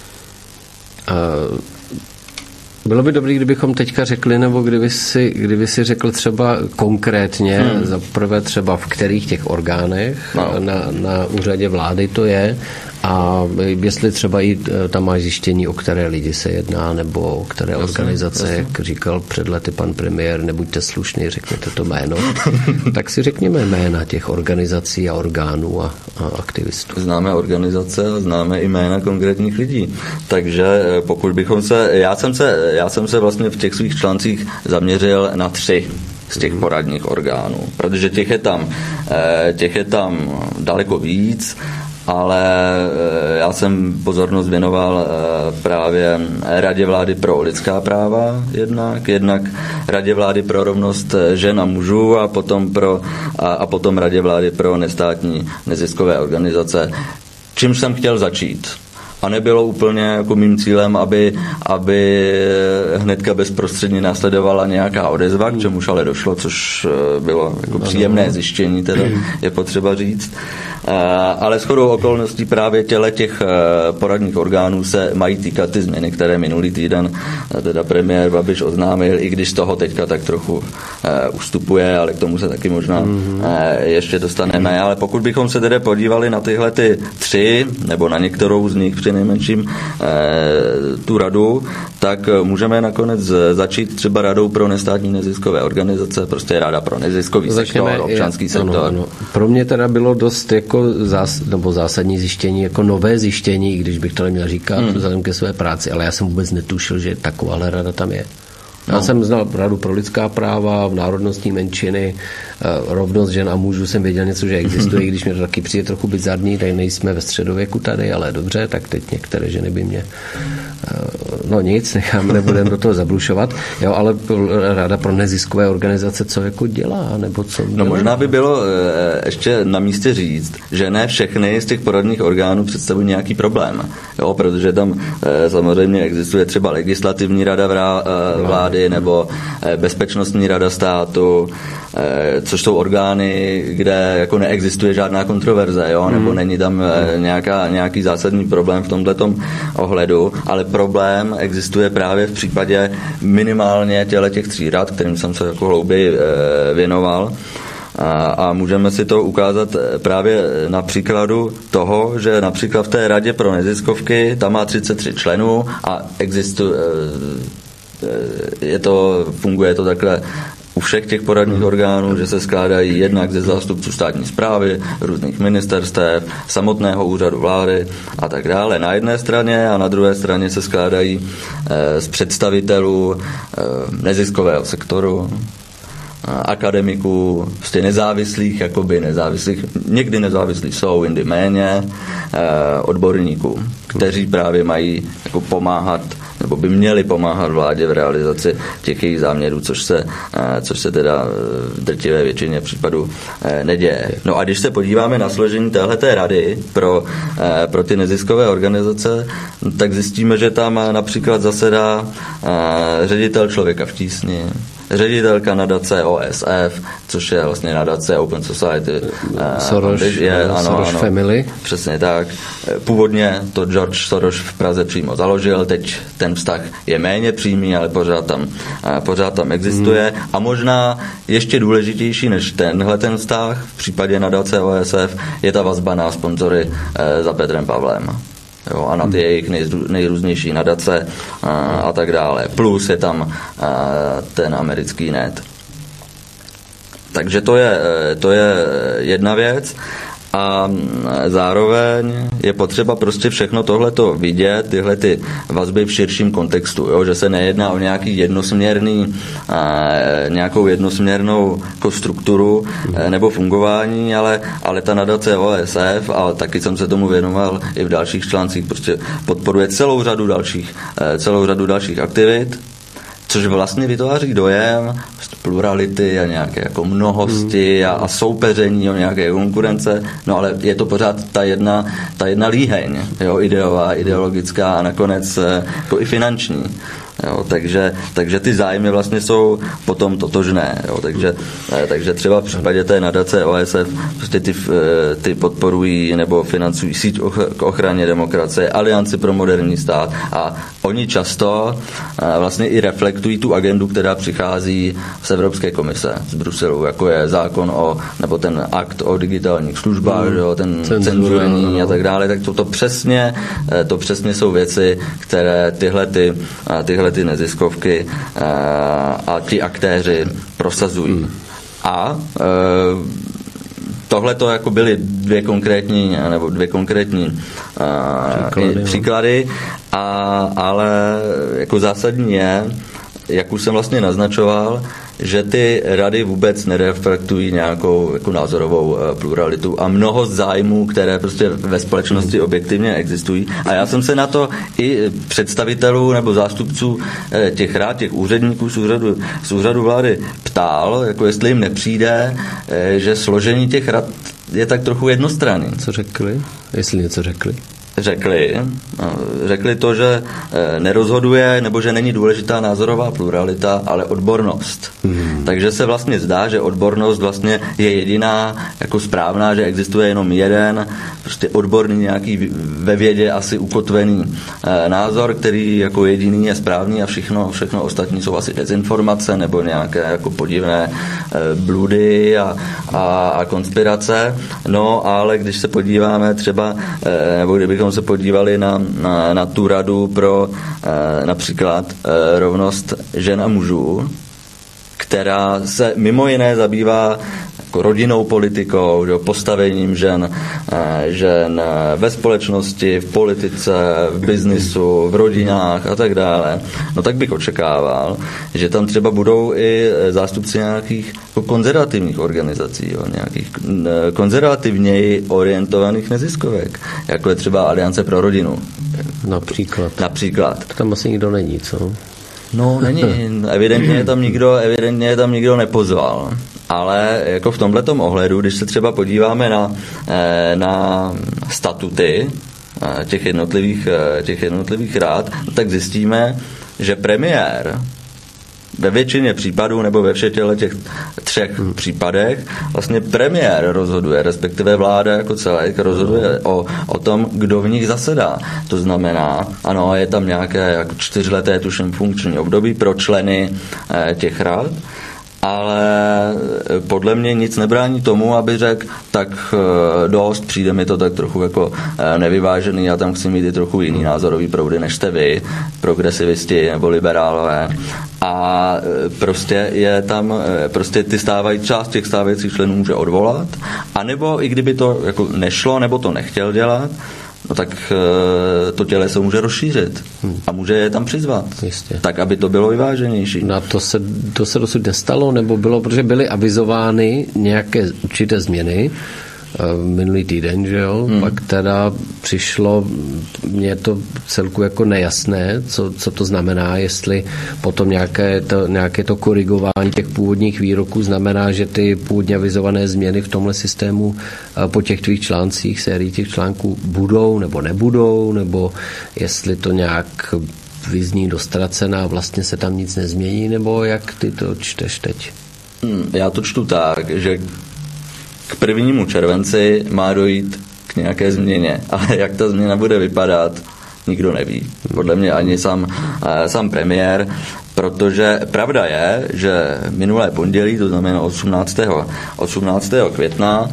Speaker 7: Bylo by dobré, kdybychom teďka řekli, nebo kdyby si řekl třeba konkrétně, za prvé třeba v kterých těch orgánech na úřadě vlády to je, a jestli třeba i tam máš zjištění, o které lidi se jedná, nebo o které organizace, jak říkal před lety pan premiér, nebuďte slušný, řekněte to jméno, tak si řekněme jména těch organizací a orgánů a aktivistů.
Speaker 8: Známe organizace a známe i jména konkrétních lidí. Takže pokud bychom já jsem se vlastně v těch svých článcích zaměřil na 3 z těch poradních orgánů, protože těch je tam daleko víc ale já jsem pozornost věnoval právě Radě vlády pro lidská práva jednak Radě vlády pro rovnost žen a mužů a potom Radě vlády pro nestátní neziskové organizace. Čím jsem chtěl začít? A nebylo úplně jako mým cílem, aby hnedka bezprostředně následovala nějaká odezva, k čemuž ale došlo, což bylo jako příjemné zjištění, teda je potřeba říct. Ale shodou okolností právě těch poradních orgánů se mají týkat ty změny, které minulý týden teda premiér Babiš oznámil, i když z toho teďka tak trochu ustupuje, ale k tomu se taky možná ještě dostaneme. Ale pokud bychom se tedy podívali na tyhle ty 3, nebo na některou z nich přinejmenším tu radu, tak můžeme nakonec začít třeba Radou pro nestátní neziskové organizace, prostě Rada pro neziskový sektor, občanský sektor. Ano.
Speaker 7: Pro mě teda bylo dost jako zásadní zjištění, jako nové zjištění, když bych to neměl říkat, vzhledem ke své práci, ale já jsem vůbec netušil, že takováhle rada tam je. Já jsem znal Radu pro lidská práva, v národnostní menšiny, rovnost žen a mužů jsem věděl něco, že existuje, i když mě to taky přijde trochu bizarní, tady nejsme ve středověku tady, ale dobře, tak teď některé ženy by mě nic, nebudeme do toho zablušovat, jo, ale Rada pro neziskové organizace, co jako dělá, nebo co dělá?
Speaker 8: No možná by bylo ještě na místě říct, že ne všechny z těch poradních orgánů představují nějaký problém, jo, protože tam samozřejmě existuje třeba legislativní rada vlády nebo bezpečnostní rada státu, což jsou orgány, kde jako neexistuje žádná kontroverze, jo, nebo není tam nějaký zásadní problém v tomhletom ohledu, ale problém existuje právě v případě minimálně těch 3 rad, kterým jsem se jako hlouběji věnoval. A můžeme si to ukázat právě na příkladu toho, že například v té Radě pro neziskovky tam má 33 členů a funguje to takhle u všech těch poradních orgánů, že se skládají jednak ze zástupců státní správy, různých ministerstev, samotného úřadu vlády a tak dále na jedné straně a na druhé straně se skládají z představitelů neziskového sektoru, akademiků, prostě nezávislých, někdy nezávislí jsou, jindy méně, odborníků, kteří právě mají jako pomáhat nebo by měli pomáhat vládě v realizaci těch jejich záměrů, což se teda v drtivé většině případů neděje. No a když se podíváme na složení téhleté rady pro ty neziskové organizace, tak zjistíme, že tam například zasedá ředitel Člověka v tísni, ředitelka nadace OSF, což je vlastně nadace Open Society.
Speaker 7: Soros Family.
Speaker 8: Přesně tak. Původně to George Soros v Praze přímo založil, teď ten vztah je méně přímý, ale pořád tam existuje. A možná ještě důležitější než ten vztah v případě nadace OSF je ta vazba na sponzory za Petrem Pavlem. Jo, a na ty jejich nejrůznější nadace a tak dále. Plus je tam ten americký net. Takže to je jedna věc. A zároveň je potřeba prostě všechno tohleto vidět, tyhle ty vazby v širším kontextu, jo? Že se nejedná o nějaký nějakou jednosměrnou strukturu nebo fungování, ale ta nadace OSF, a taky jsem se tomu věnoval i v dalších článcích, prostě podporuje celou řadu dalších aktivit, což vlastně vytváří dojem plurality a nějaké jako mnohosti a soupeření o nějaké konkurence, no ale je to pořád ta jedna líheň, jo, ideová, ideologická a nakonec jako i finanční. Jo, takže ty zájmy vlastně jsou potom totožné. Jo, takže třeba v případě té nadace OSF prostě ty podporují nebo financují síť k ochraně demokracie, Alianci pro moderní stát a oni často vlastně i reflektují tu agendu, která přichází z Evropské komise z Bruselu, jako je zákon nebo ten akt o digitálních službách, jo, ten cenzurní a tak dále, tak to přesně jsou věci, které tyhle ty neziskovky a ti aktéři prosazují. A tohle to jako byly dvě konkrétní příklady, ale jako zásadní je, jak už jsem vlastně naznačoval, že ty rady vůbec nereflektují nějakou jako názorovou pluralitu a mnoho zájmů, které prostě ve společnosti objektivně existují. A já jsem se na to i představitelů nebo zástupců těch rád, těch úředníků z úřadu vlády ptal, jako jestli jim nepřijde, že složení těch rad je tak trochu jednostranný.
Speaker 7: Co řekli? Jestli něco řekli? Řekli to, že nerozhoduje nebo že není důležitá názorová pluralita, ale odbornost. Takže se vlastně zdá, že odbornost vlastně je jediná jako správná, že existuje jenom jeden prostě odborný nějaký ve vědě asi ukotvený názor, který jako jediný je správný a všechno ostatní jsou asi dezinformace nebo nějaké jako podivné bludy a konspirace. No, ale když se podíváme třeba, nebo kdybychom se podívali na tu radu pro například rovnost žen a mužů, která se mimo jiné zabývá jako rodinnou politikou, postavením žen ve společnosti, v politice, v biznisu, v rodinách a tak dále, no tak bych očekával, že tam třeba budou i zástupci nějakých jako konzervativních organizací, nějakých konzervativněji orientovaných neziskovek, jako je třeba Aliance pro rodinu. Například. Tam asi nikdo není, co?
Speaker 8: No, není. Evidentně je tam nikdo nepozval. Ale jako v tomhletom ohledu, když se třeba podíváme na statuty těch jednotlivých rád, tak zjistíme, že premiér ve většině případů nebo ve všech těch 3 případech vlastně premiér rozhoduje, respektive vláda jako celek rozhoduje o tom, kdo v nich zasedá. To znamená, ano, je tam nějaké jako 4leté tuším funkční období pro členy těch rad, ale podle mě nic nebrání tomu, aby řekl, tak dost, přijde mi to tak trochu jako nevyvážený, já tam chci mít i trochu jiný názorový proudy, než jste vy, progresivisti nebo liberálové. A prostě je tam, prostě část těch stávajících členů může odvolat, anebo i kdyby to jako nešlo, nebo to nechtěl dělat, no tak to těleso může rozšířit a může je tam přizvat.
Speaker 7: Jistě.
Speaker 8: Tak, aby to bylo vyváženější.
Speaker 7: No a to se dosud nestalo, nebo bylo, protože byly avizovány nějaké určité změny minulý týden, že jo? Pak teda přišlo, mně to celku jako nejasné, co to znamená, jestli potom nějaké to korigování těch původních výroků znamená, že ty původně avizované změny v tomhle systému po těch tvých článcích, sérii těch článků budou nebo nebudou, nebo jestli to nějak vyzní dostracená, vlastně se tam nic nezmění, nebo jak ty to čteš teď?
Speaker 8: Já to čtu tak, že k 1. červenci má dojít k nějaké změně, ale jak ta změna bude vypadat, nikdo neví. Podle mě ani sám premiér, protože pravda je, že minulé pondělí, to znamená 18. května,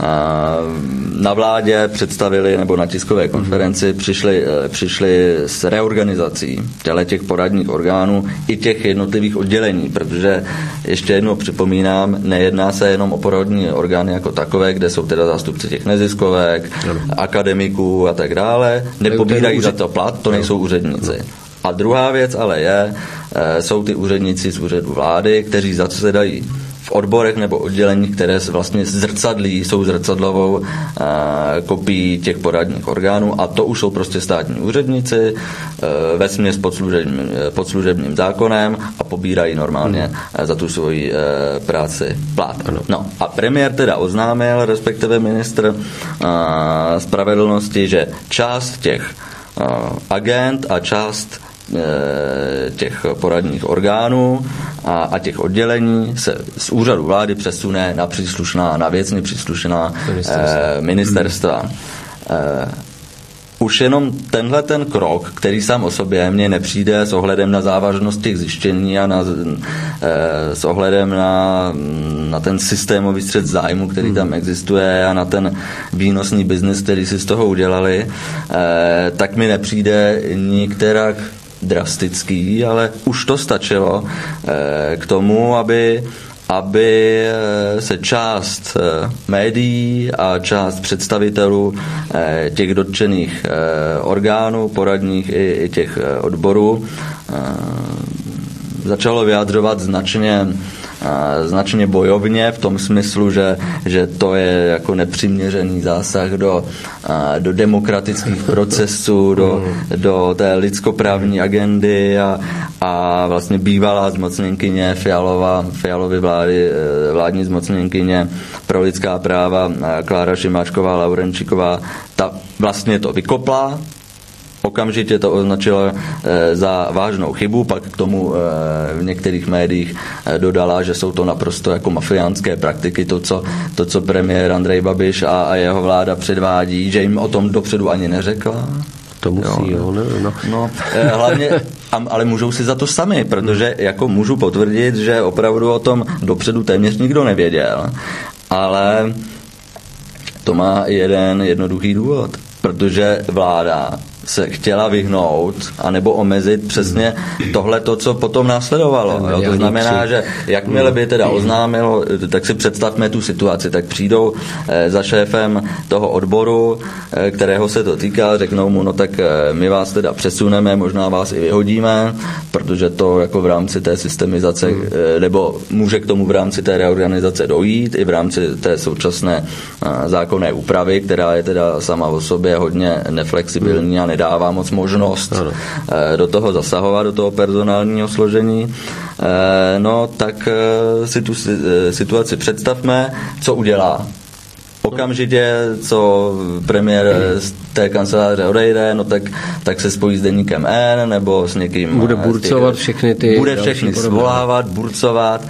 Speaker 8: na vládě představili, nebo na tiskové konferenci přišli s reorganizací těch poradních orgánů i těch jednotlivých oddělení, protože ještě jednou připomínám, nejedná se jenom o poradní orgány jako takové, kde jsou teda zástupci těch neziskovek, akademiků a tak dále, nepobírají za to plat, to nejsou úředníci. A druhá věc ale jsou ty úředníci z úřadu vlády, kteří zasedají v odborech nebo odděleních, které vlastně jsou zrcadlovou kopií těch poradních orgánů, a to už jsou prostě státní úředníci vesměs pod služebním zákonem a pobírají normálně za tu svoji práci plat. No a premiér teda oznámil, respektive ministr spravedlnosti, že část těch agent a část těch poradních orgánů a těch oddělení se z úřadu vlády přesune na věcně příslušná ministerstva. Už jenom ten krok, který sám o sobě mně nepřijde s ohledem na závažnost těch zjištění a s ohledem na ten systémový střet zájmu, který tam existuje, a na ten výnosný biznis, který si z toho udělali, tak mi nepřijde nikterak drastický, ale už to stačilo k tomu, aby se část médií a část představitelů těch dotčených orgánů, poradních i těch odborů začalo vyjadřovat značně značně bojovně v tom smyslu, že to je jako nepřiměřený zásah do demokratických procesů, do té lidskoprávní agendy a vlastně bývalá zmocněnkyně Fialovy vlády, vládní zmocněnkyně pro lidská práva Klára Šimáčková Laurenčíková, ta vlastně to vykopla, okamžitě to označila za vážnou chybu, pak k tomu v některých médiích dodala, že jsou to naprosto jako mafiánské praktiky, to, co premiér Andrej Babiš a jeho vláda předvádí, že jim o tom dopředu ani neřekla.
Speaker 7: To musí, jo.
Speaker 8: No, hlavně, ale můžou si za to sami, protože jako můžu potvrdit, že opravdu o tom dopředu téměř nikdo nevěděl, ale to má jeden jednoduchý důvod, protože vláda se chtěla vyhnout anebo omezit přesně tohleto, co potom následovalo. Jo? To znamená, že jakmile by teda oznámilo, tak si představme tu situaci, tak přijdou za šéfem toho odboru, kterého se to týká, řeknou mu, no tak my vás teda přesuneme, možná vás i vyhodíme, protože to jako v rámci té systemizace, nebo může k tomu v rámci té reorganizace dojít, i v rámci té současné zákonné úpravy, která je teda sama o sobě hodně neflexibilní a nedává moc možnost do toho zasahovat, do toho personálního složení. No tak si tu situaci představme, co udělá. Okamžitě, co premiér z té kanceláře odejde, no tak se spojí s deníkem N nebo s někým.
Speaker 7: Bude burcovat všechny ty.
Speaker 8: Bude všechny svolávat, burcovat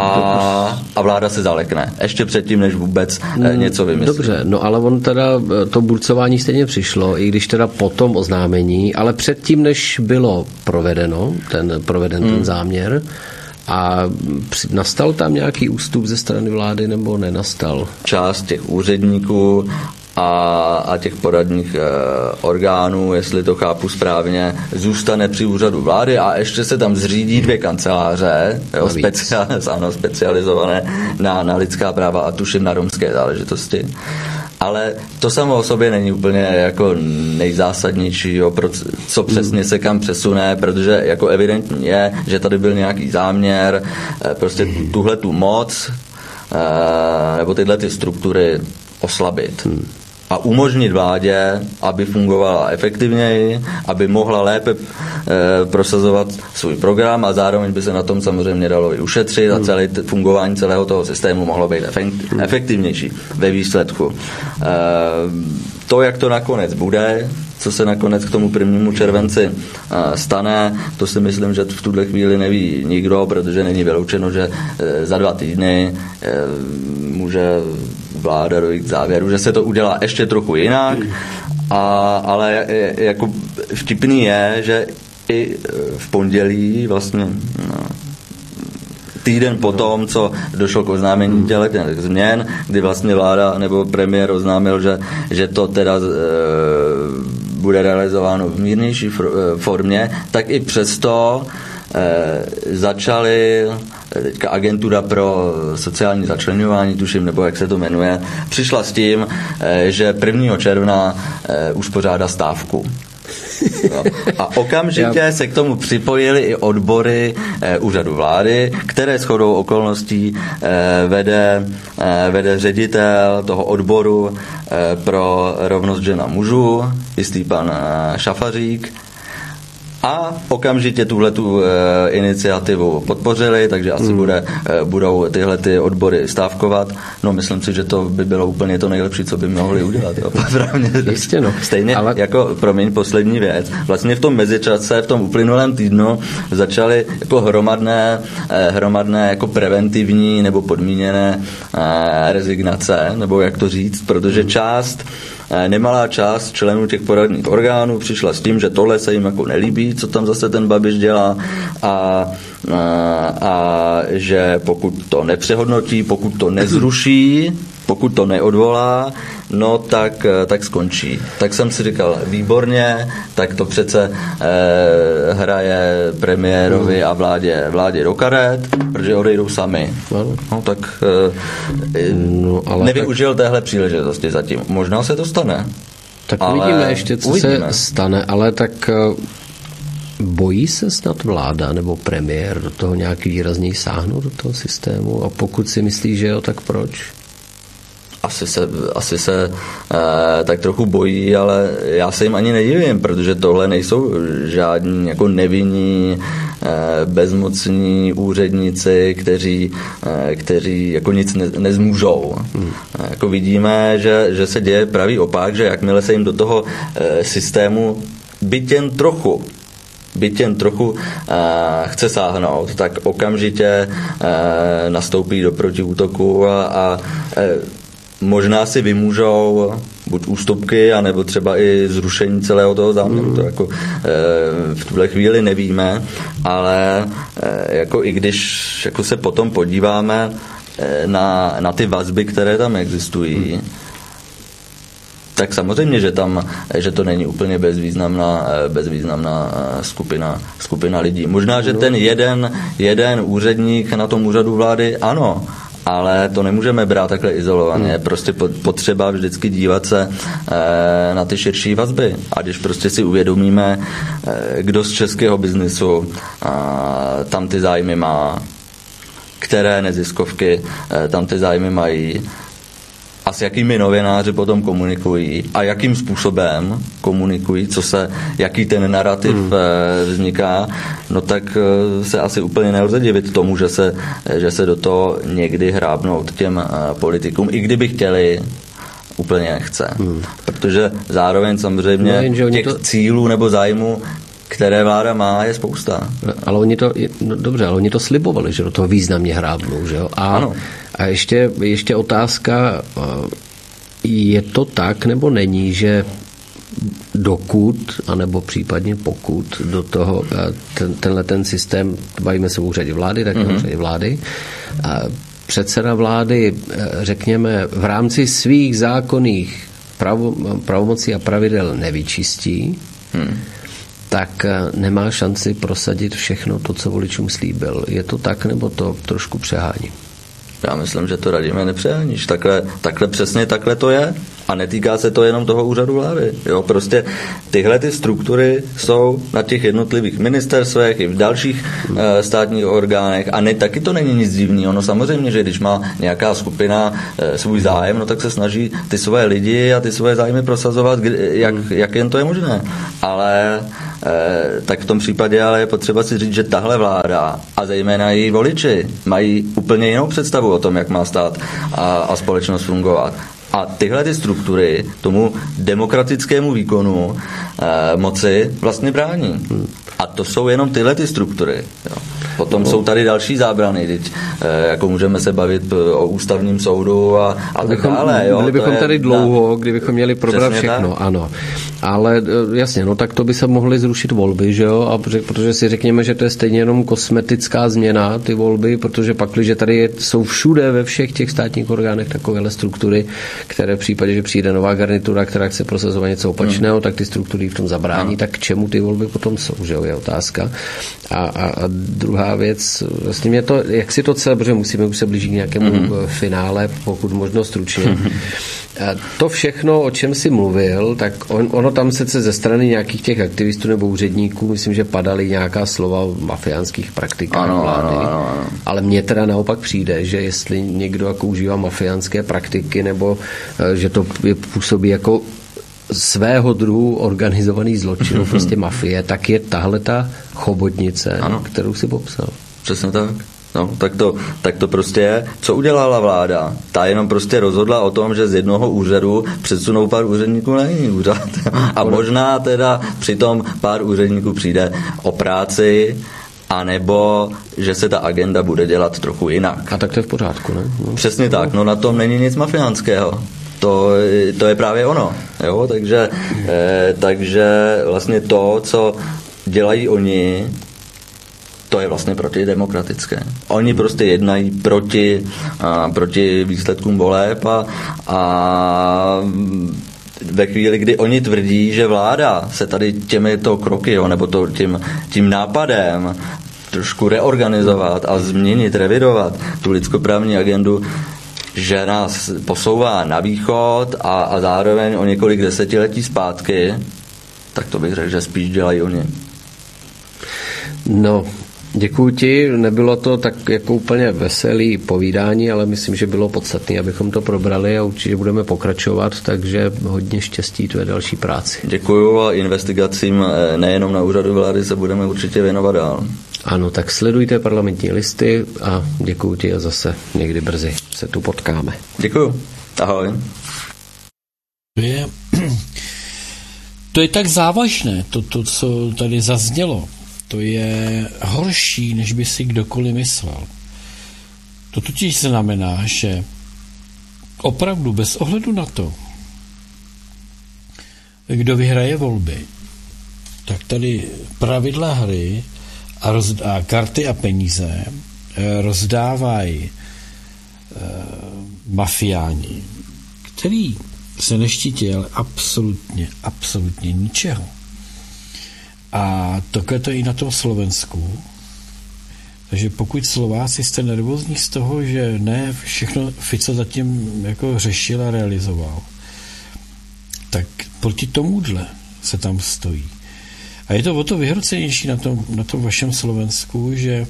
Speaker 8: a vláda se zalekne. Ještě předtím, než vůbec něco vymyslí.
Speaker 7: Dobře, no ale on teda to burcování stejně přišlo, i když teda po tom oznámení, ale předtím, než bylo proveden ten záměr. A nastal tam nějaký ústup ze strany vlády nebo nenastal?
Speaker 8: Část těch úředníků a těch poradních orgánů, jestli to chápu správně, zůstane při úřadu vlády a ještě se tam zřídí 2 kanceláře, specializované na lidská práva a tuším na romské záležitosti. Ale to samo o sobě není úplně jako nejzásadnější, co přesně se kam přesune, protože jako evidentní je, že tady byl nějaký záměr prostě tuhletu moc nebo tyhle ty struktury oslabit. A umožnit vládě, aby fungovala efektivněji, aby mohla lépe prosazovat svůj program a zároveň by se na tom samozřejmě dalo i ušetřit a celé fungování celého toho systému mohlo být efektivnější ve výsledku. To, jak to nakonec bude, co se nakonec k tomu 1. červenci stane, to si myslím, že v tuhle chvíli neví nikdo, protože není vyloučeno, že za 2 týdny může vláda dojít k závěru, že se to udělá ještě trochu jinak, ale jako vtipný je, že i v pondělí vlastně týden potom, co došlo k oznámení těch změn, kdy vlastně vláda nebo premiér oznámil, že to teda bude realizováno v mírnější formě, tak i přesto začali teďka agentura pro sociální začleňování, tuším, nebo jak se to jmenuje, přišla s tím, že 1. června uspořádá stávku. No. A okamžitě se k tomu připojili i odbory úřadu vlády, které shodou okolností vede ředitel toho odboru pro rovnost žen a mužů, jistý pan Šafařík. A okamžitě tuhletu iniciativu podpořili, takže asi budou tyhle ty odbory stávkovat. No myslím si, že to by bylo úplně to nejlepší, co by mohli udělat.
Speaker 7: Jistě, no.
Speaker 8: Stejně jako, poslední věc. Vlastně v tom mezičase, v tom uplynulém týdnu začaly jako hromadné jako preventivní nebo podmíněné rezignace, nebo jak to říct, protože nemalá část členů těch poradních orgánů přišla s tím, že tohle se jim jako nelíbí, co tam zase ten Babiš dělá a že pokud to nepřehodnotí, pokud to nezruší, pokud to neodvolá, no tak skončí. Tak jsem si říkal, výborně, tak to přece hraje premiérovi a vládě do karet, protože odejdou sami. No tak nevyužil téhle příležitosti zatím. Možná se to stane.
Speaker 7: Tak uvidíme ještě, co se stane, ale tak Bojí se snad vláda nebo premiér do toho nějak výrazněji sáhnout do toho systému? A pokud si myslí, že jo, tak proč?
Speaker 8: Asi se tak trochu bojí, ale já se jim ani nedivím, protože tohle nejsou žádní jako nevinní, bezmocní úředníci, kteří jako nic nezmůžou. Jako vidíme, že se děje pravý opak, že jakmile se jim do toho systému byť jen trochu chce sáhnout, tak okamžitě nastoupí do protiútoku a možná si vymůžou buď ústupky, anebo třeba i zrušení celého toho záměru. To jako v tuhle chvíli nevíme, ale jako i když jako se potom podíváme na ty vazby, které tam existují, tak samozřejmě, že to není úplně bezvýznamná skupina lidí. Možná, že ten jeden úředník na tom úřadu vlády, ano, ale to nemůžeme brát takhle izolovaně. Prostě potřeba vždycky dívat se na ty širší vazby. A když prostě si uvědomíme, kdo z českého biznisu tam ty zájmy má, které neziskovky tam ty zájmy mají, a s jakými novináři potom komunikují a jakým způsobem komunikují, jaký ten narrativ vzniká, no tak se asi úplně nelze divit tomu, že se do toho někdy hrábnout těm politikům, i kdyby chtěli, úplně nechce. Protože zároveň samozřejmě těch cílů nebo zájmů, které vláda má, je spousta.
Speaker 7: Ale oni to slibovali, že do toho významně hrábnou, že jo?
Speaker 8: Ano.
Speaker 7: A ještě otázka, je to tak nebo není, že dokud, anebo případně pokud do toho ten systém, bavíme se o úřadě vlády, tak o úřadě vlády, předseda vlády, řekněme, v rámci svých zákonných pravomocí a pravidel nevyčistí, tak nemá šanci prosadit všechno to, co voličům slíbil. Je to tak, nebo to trošku přehání?
Speaker 8: Já myslím, že to Radime nepřeháníš. Přesně takhle to je. A netýká se to jenom toho úřadu vlády. Jo, prostě tyhle ty struktury jsou na těch jednotlivých ministerstvech i v dalších státních orgánech a taky to není nic divného. No samozřejmě, že když má nějaká skupina svůj zájem, no tak se snaží ty své lidi a ty své zájmy prosazovat, jak jen to je možné. Ale tak v tom případě ale je potřeba si říct, že tahle vláda a zejména její voliči mají úplně jinou představu o tom, jak má stát a společnost fungovat. A tyhle ty struktury tomu demokratickému výkonu moci vlastně brání. A to jsou jenom tyhle ty struktury. Jo. Potom jsou tady další zábrany, teď, jako můžeme se bavit o ústavním soudu a tak dále. Jo.
Speaker 7: Byli bychom tady dlouho, kdybychom měli probrat všechno, tak. Ano. Ale jasně, no tak to by se mohly zrušit volby, že jo, a protože si řekněme, že to je stejně jenom kosmetická změna, ty volby, protože pakliže tady jsou všude ve všech těch státních orgánech takovéhle struktury, které v případě, že přijde nová garnitura, která chce prosazovat něco opačného, tak ty struktury v tom zabrání, tak k čemu ty volby potom jsou, že jo, je otázka. A druhá věc, vlastně mě to, jak si to celé, protože musíme už se blížit k nějakému finále, pokud možno stručně. To všechno, o čem jsi mluvil, tak ono tam se ze strany nějakých těch aktivistů nebo úředníků, myslím, že padaly nějaká slova o mafiánských praktikách vlády. Ano. Ale mně teda naopak přijde, že jestli někdo jako užívá mafiánské praktiky nebo že to působí jako svého druhu organizovaný zločin, prostě mafie, tak je tahle ta chobotnice, kterou si popsal.
Speaker 8: Přesně tak. No, tak to prostě je. Co udělala vláda? Ta jenom prostě rozhodla o tom, že z jednoho úřadu přesunou pár úředníků na jiný úřad. A možná teda přitom pár úředníků přijde o práci, anebo že se ta agenda bude dělat trochu jinak.
Speaker 7: A tak to je v pořádku, ne? No.
Speaker 8: Přesně tak. No na tom není nic mafiánského. To je právě ono. Jo? Takže vlastně to, co dělají oni, to je vlastně protidemokratické. Oni prostě jednají proti výsledkům voleb a ve chvíli, kdy oni tvrdí, že vláda se tady těmito kroky, jo, nebo tím nápadem trošku reorganizovat a změnit, revidovat tu lidskoprávní agendu, že nás posouvá na východ a zároveň o několik desetiletí zpátky, tak to bych řekl, že spíš dělají oni.
Speaker 7: No, děkuji ti. Nebylo to tak jako úplně veselý povídání, ale myslím, že bylo podstatné, abychom to probrali a určitě budeme pokračovat, takže hodně štěstí tvé další práci.
Speaker 8: Děkuju a investigacím nejenom na úřadu vlády se budeme určitě věnovat dál.
Speaker 7: Ano, tak sledujte Parlamentní listy a děkuji ti a zase někdy brzy se tu potkáme.
Speaker 8: Děkuju. Ahoj.
Speaker 1: To je tak závažné, to, co tady zaznělo. To je horší, než by si kdokoliv myslel. To totiž znamená, že opravdu bez ohledu na to, kdo vyhraje volby, tak tady pravidla hry a karty a peníze rozdávají mafiáni, který se neštítil absolutně ničeho. A takhle to je i na tom Slovensku. Takže pokud Slováci jste nervózní z toho, že ne všechno Fico zatím jako řešil a realizoval, tak proti tomuhle se tam stojí. A je to o to vyhrocenější na tom vašem Slovensku, že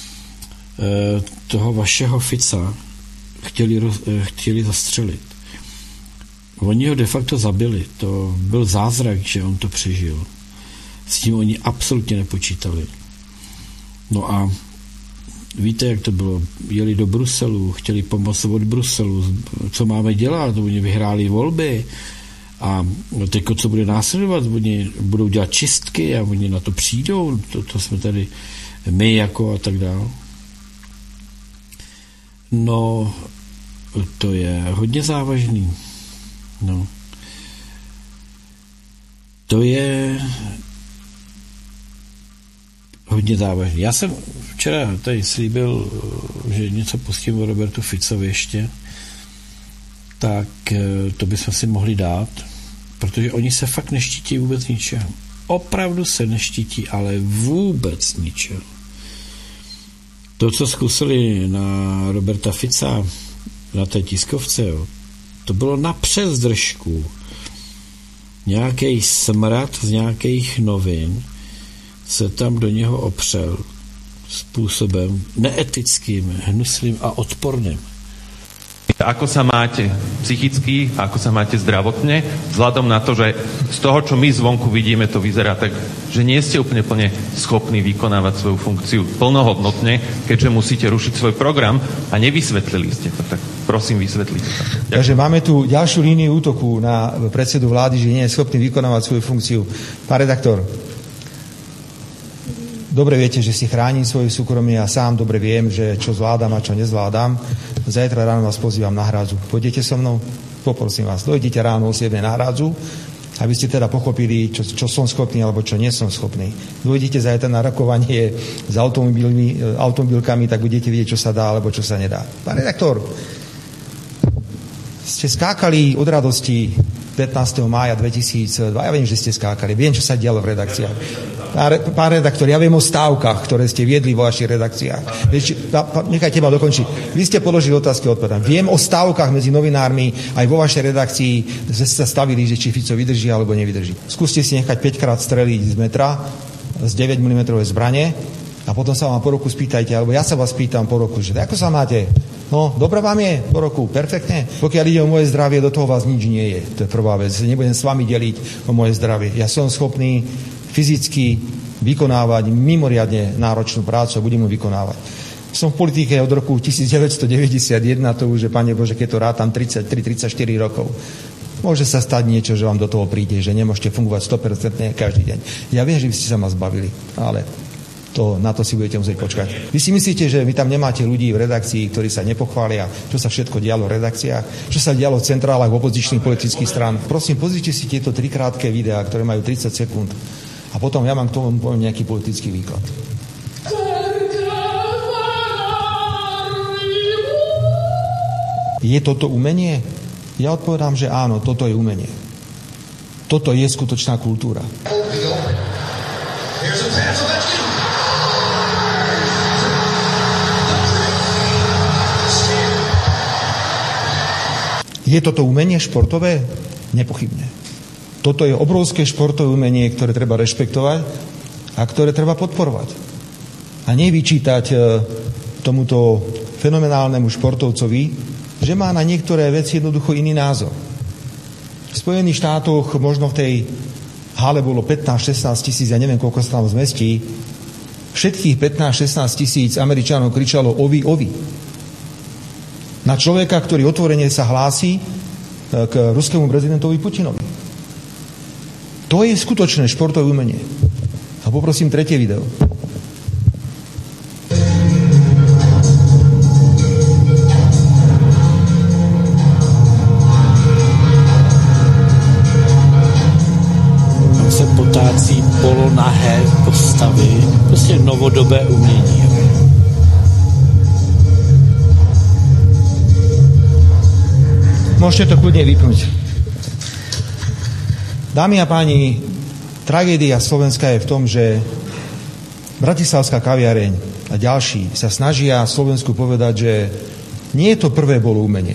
Speaker 1: toho vašeho Fica chtěli zastřelit. Oni ho de facto zabili. To byl zázrak, že on to přežil. S tím oni absolutně nepočítali. No a víte, jak to bylo? Jeli do Bruselu, chtěli pomoct od Bruselu. Co máme dělat? Oni vyhráli volby a teď co bude následovat? Oni budou dělat čistky a oni na to přijdou. To jsme tady my jako a tak dále. No, to je hodně závažný. No. To je hodně závažný. Já jsem včera tady slíbil, že něco pustím o Robertu Ficovi ještě, tak to bychom si mohli dát, protože oni se fakt neštítí vůbec ničeho. Opravdu se neštítí, ale vůbec ničeho. To, co zkusili na Roberta Fica na té tiskovce, jo, to bylo na přezdržku. Nějaký smrad z nějakých novin se tam do něho opřel způsobem neetickým, hnuslým a odporným.
Speaker 9: Ako sa máte psychicky, ako sa máte zdravotne, vzhľadom na to, že z toho, čo my zvonku vidíme, to vyzerá tak, že nie ste úplne plne schopní vykonávať svoju funkciu plnohodnotne, keďže musíte rušiť svoj program a nevysvetlili ste to. Tak prosím, vysvetlite to.
Speaker 10: Takže máme tu ďalšiu líniu útoku na predsedu vlády, že nie je schopný vykonávať svoju funkciu. Pán redaktor, dobre viete, že si chránim svoje súkromie a sám dobre viem, že čo zvládam a čo nezvládam. Zajtra ráno vás pozývam na hrádzu. Pôjdete so mnou? Poprosím vás. Dojdete ráno o 7 na hrádzu, aby ste teda pochopili, čo som schopný alebo čo nie som schopný. Dojdete zajtra na rokovanie s automobilkami, tak budete vidieť, čo sa dá alebo čo sa nedá. Pán redaktor, ste skákali od radosti 15. mája 2002. Ja viem, že ste skákali. Viem, čo sa dialo v redakciách. Pán redaktor, ja viem o stávkach, ktoré ste viedli vo vašich redakciách. Nechajte ma dokončiť. Vy ste položili otázky, odpovedám. Viem o stávkach medzi novinármi, aj vo vašej redakcii sa stavili, že či Fico vydrží alebo nevydrží. Skúste si nechať 5-krát streliť z metra z 9 mm zbrane a potom sa vám po roku spýtajte, alebo ja sa vás pýtam po roku, že ako sa máte? No, dobre vám je po roku, perfektne. Pokiaľ ide o moje zdravie, do toho vás nič nie je. To je prvá vec. Nebudem s vami deliť o moje zdravie. Ja som schopný fyzicky vykonávať mimoriadne náročnú prácu a budem ju vykonávať. Som v politike od roku 1991, to už je, Pane Bože, keď to rátam 33-34 rokov. Môže sa stať niečo, že vám do toho príde, že nemôžete fungovať 100% každý deň. Ja viem, že by ste sa ma zbavili, ale na to si budete musieť počkať. Vy si myslíte, že vy tam nemáte ľudí v redakcii, ktorí sa nepochvália, čo sa všetko dialo v redakciách, čo sa dialo v centrálach opozičných politických strán. Prosím, pozrite si tieto 3 krátke videá, ktoré majú 30 sekúnd. A potom ja mám k tomu poviem nejaký politický výklad. Je toto umenie? Ja odpovedám, že áno, toto je umenie. Toto je skutočná kultúra. Je toto umenie športové? Nepochybne. Toto je obrovské športové umenie, ktoré treba rešpektovať a ktoré treba podporovať. a nevyčítať tomuto fenomenálnemu športovcovi, že má na niektoré veci jednoducho iný názor. V Spojených štátoch možno v tej hale bolo 15-16 tisíc, ja neviem, koľko sa tam zmestí, všetkých 15-16 tisíc Američanov kričalo ovi, ovi. Na človeka, ktorý otvorene sa hlási k ruskému prezidentovi Putinovi. To je skutočné športové umenie. A poprosím tretie video.
Speaker 1: Tam se potácí polonahé postavy, prostě novodobé umění.
Speaker 10: Môžete to kľudne vypnúť. Dámy a páni, tragédia Slovenska je v tom, že Bratislavská kaviareň a ďalší sa snažia Slovensku povedať, že nie je to prvé bolo umenie.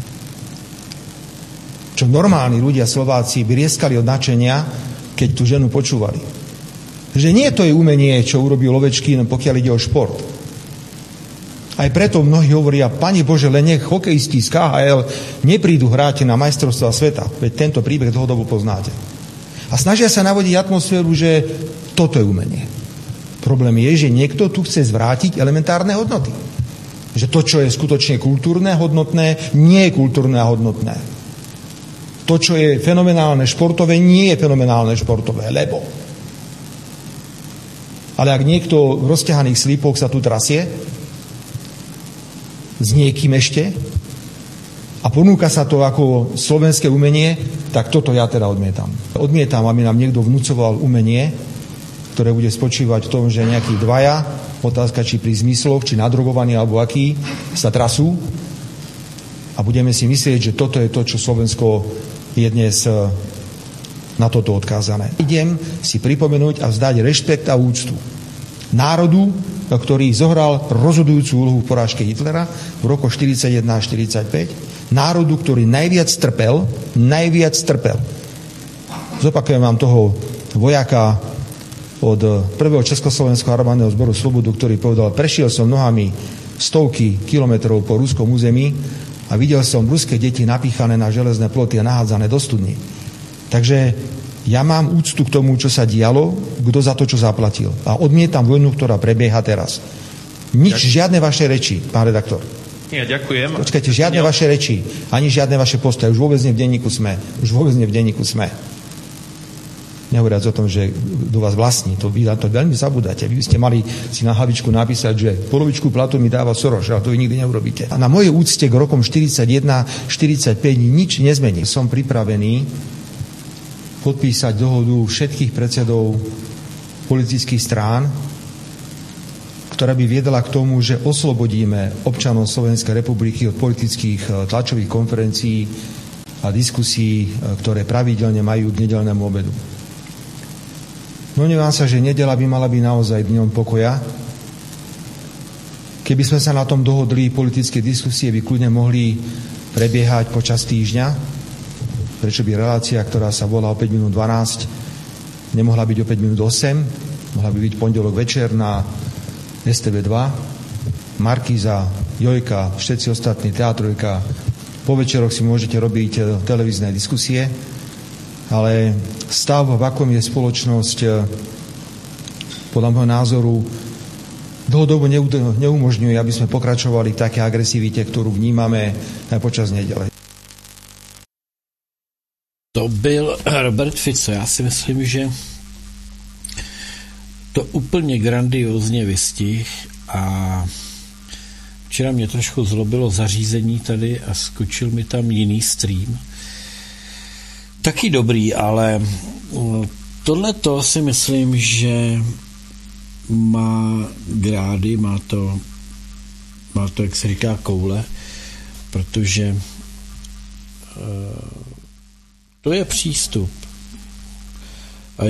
Speaker 10: Čo normálni ľudia Slováci by rieskali od nadšenia, keď tú ženu počúvali. Že nie to je umenie, čo urobil Ovečkin, pokiaľ ide o šport. Aj preto mnohí hovoria, Pane Bože, len nech hokejisti z KHL neprídu hrať na majstrovstvá sveta. Veď tento príbeh dlhodobo poznáte. A snažia sa navodiť atmosféru, že toto je umenie. Problém je, že niekto tu chce zvrátiť elementárne hodnoty. Že to, čo je skutočne kultúrne, hodnotné, nie je kultúrne a hodnotné. To, čo je fenomenálne športové, nie je fenomenálne športové, lebo. Ale ak niekto v rozťahaných slípoch sa tu trasie, s niekým ešte a ponúka sa to ako slovenské umenie, tak toto ja teda odmietam. Odmietam, aby nám niekto vnúcoval umenie, ktoré bude spočívať v tom, že nejakí dvaja, otázka či pri zmysloch, či nadrogovaní alebo akí, sa trasú a budeme si myslieť, že toto je to, čo Slovensko je dnes na toto odkázané. Idem si pripomenúť a vzdať rešpekt a úctu národu, ktorý zohral rozhodujúcu úlohu v porážke Hitlera v roku 41-45. Národu, ktorý najviac trpel. Zopakujem vám toho vojaka od prvého Československého armádneho zboru Slobodu, ktorý povedal, prešiel som nohami stovky kilometrov po ruskom území a videl som ruské deti napíchané na železné ploty a nahádzané do studní. Takže ja mám úctu k tomu, čo sa dialo, kto za to, čo zaplatil. A odmietam vojnu, ktorá prebieha teraz. Žiadne vaše reči, pán redaktor.
Speaker 9: Ja ďakujem.
Speaker 10: Počkajte, žiadne vaše reči, ani žiadne vaše postoje. Už vôbec nie v denníku SME. Nehovoriac o tom, že do vás vlastní. To veľmi zabudáte. Vy ste mali si na hlavičku napísať, že polovičku platu mi dáva Soros, ale to vy nikdy neurobíte. A na mojej úcte k rokom 41-45 nič nezmení. Som pripravený podpísať dohodu všetkých predsedov politických strán, ktorá by viedla k tomu, že oslobodíme občanov Slovenskej republiky od politických tlačových konferencií a diskusí, ktoré pravidelne majú k nedeľnému obedu. Domnievam sa, že nedeľa by mala byť naozaj dňom pokoja. Keby sme sa na tom dohodli, politické diskusie by kľudne mohli prebiehať počas týždňa. Prečo by relácia, ktorá sa volá o 5 minút 12, nemohla byť o 5 minút 8, mohla by byť pondelok večer na STV2, Markíza, Jojka, všetci ostatní, Teatrojka. Po večeroch si môžete robiť televízne diskusie, ale stav, v akom je spoločnosť, podľa môjho názoru, dlhodobo neumožňuje, aby sme pokračovali v takej agresivite, ktorú vnímame aj počas nedele.
Speaker 1: To byl Robert Fico. Já si myslím, že to úplně grandiózně vystihl a včera mě trošku zlobilo zařízení tady a skočil mi tam jiný stream. Taky dobrý, ale tohleto si myslím, že má grády, má to, jak se říká, koule, protože to je přístup. A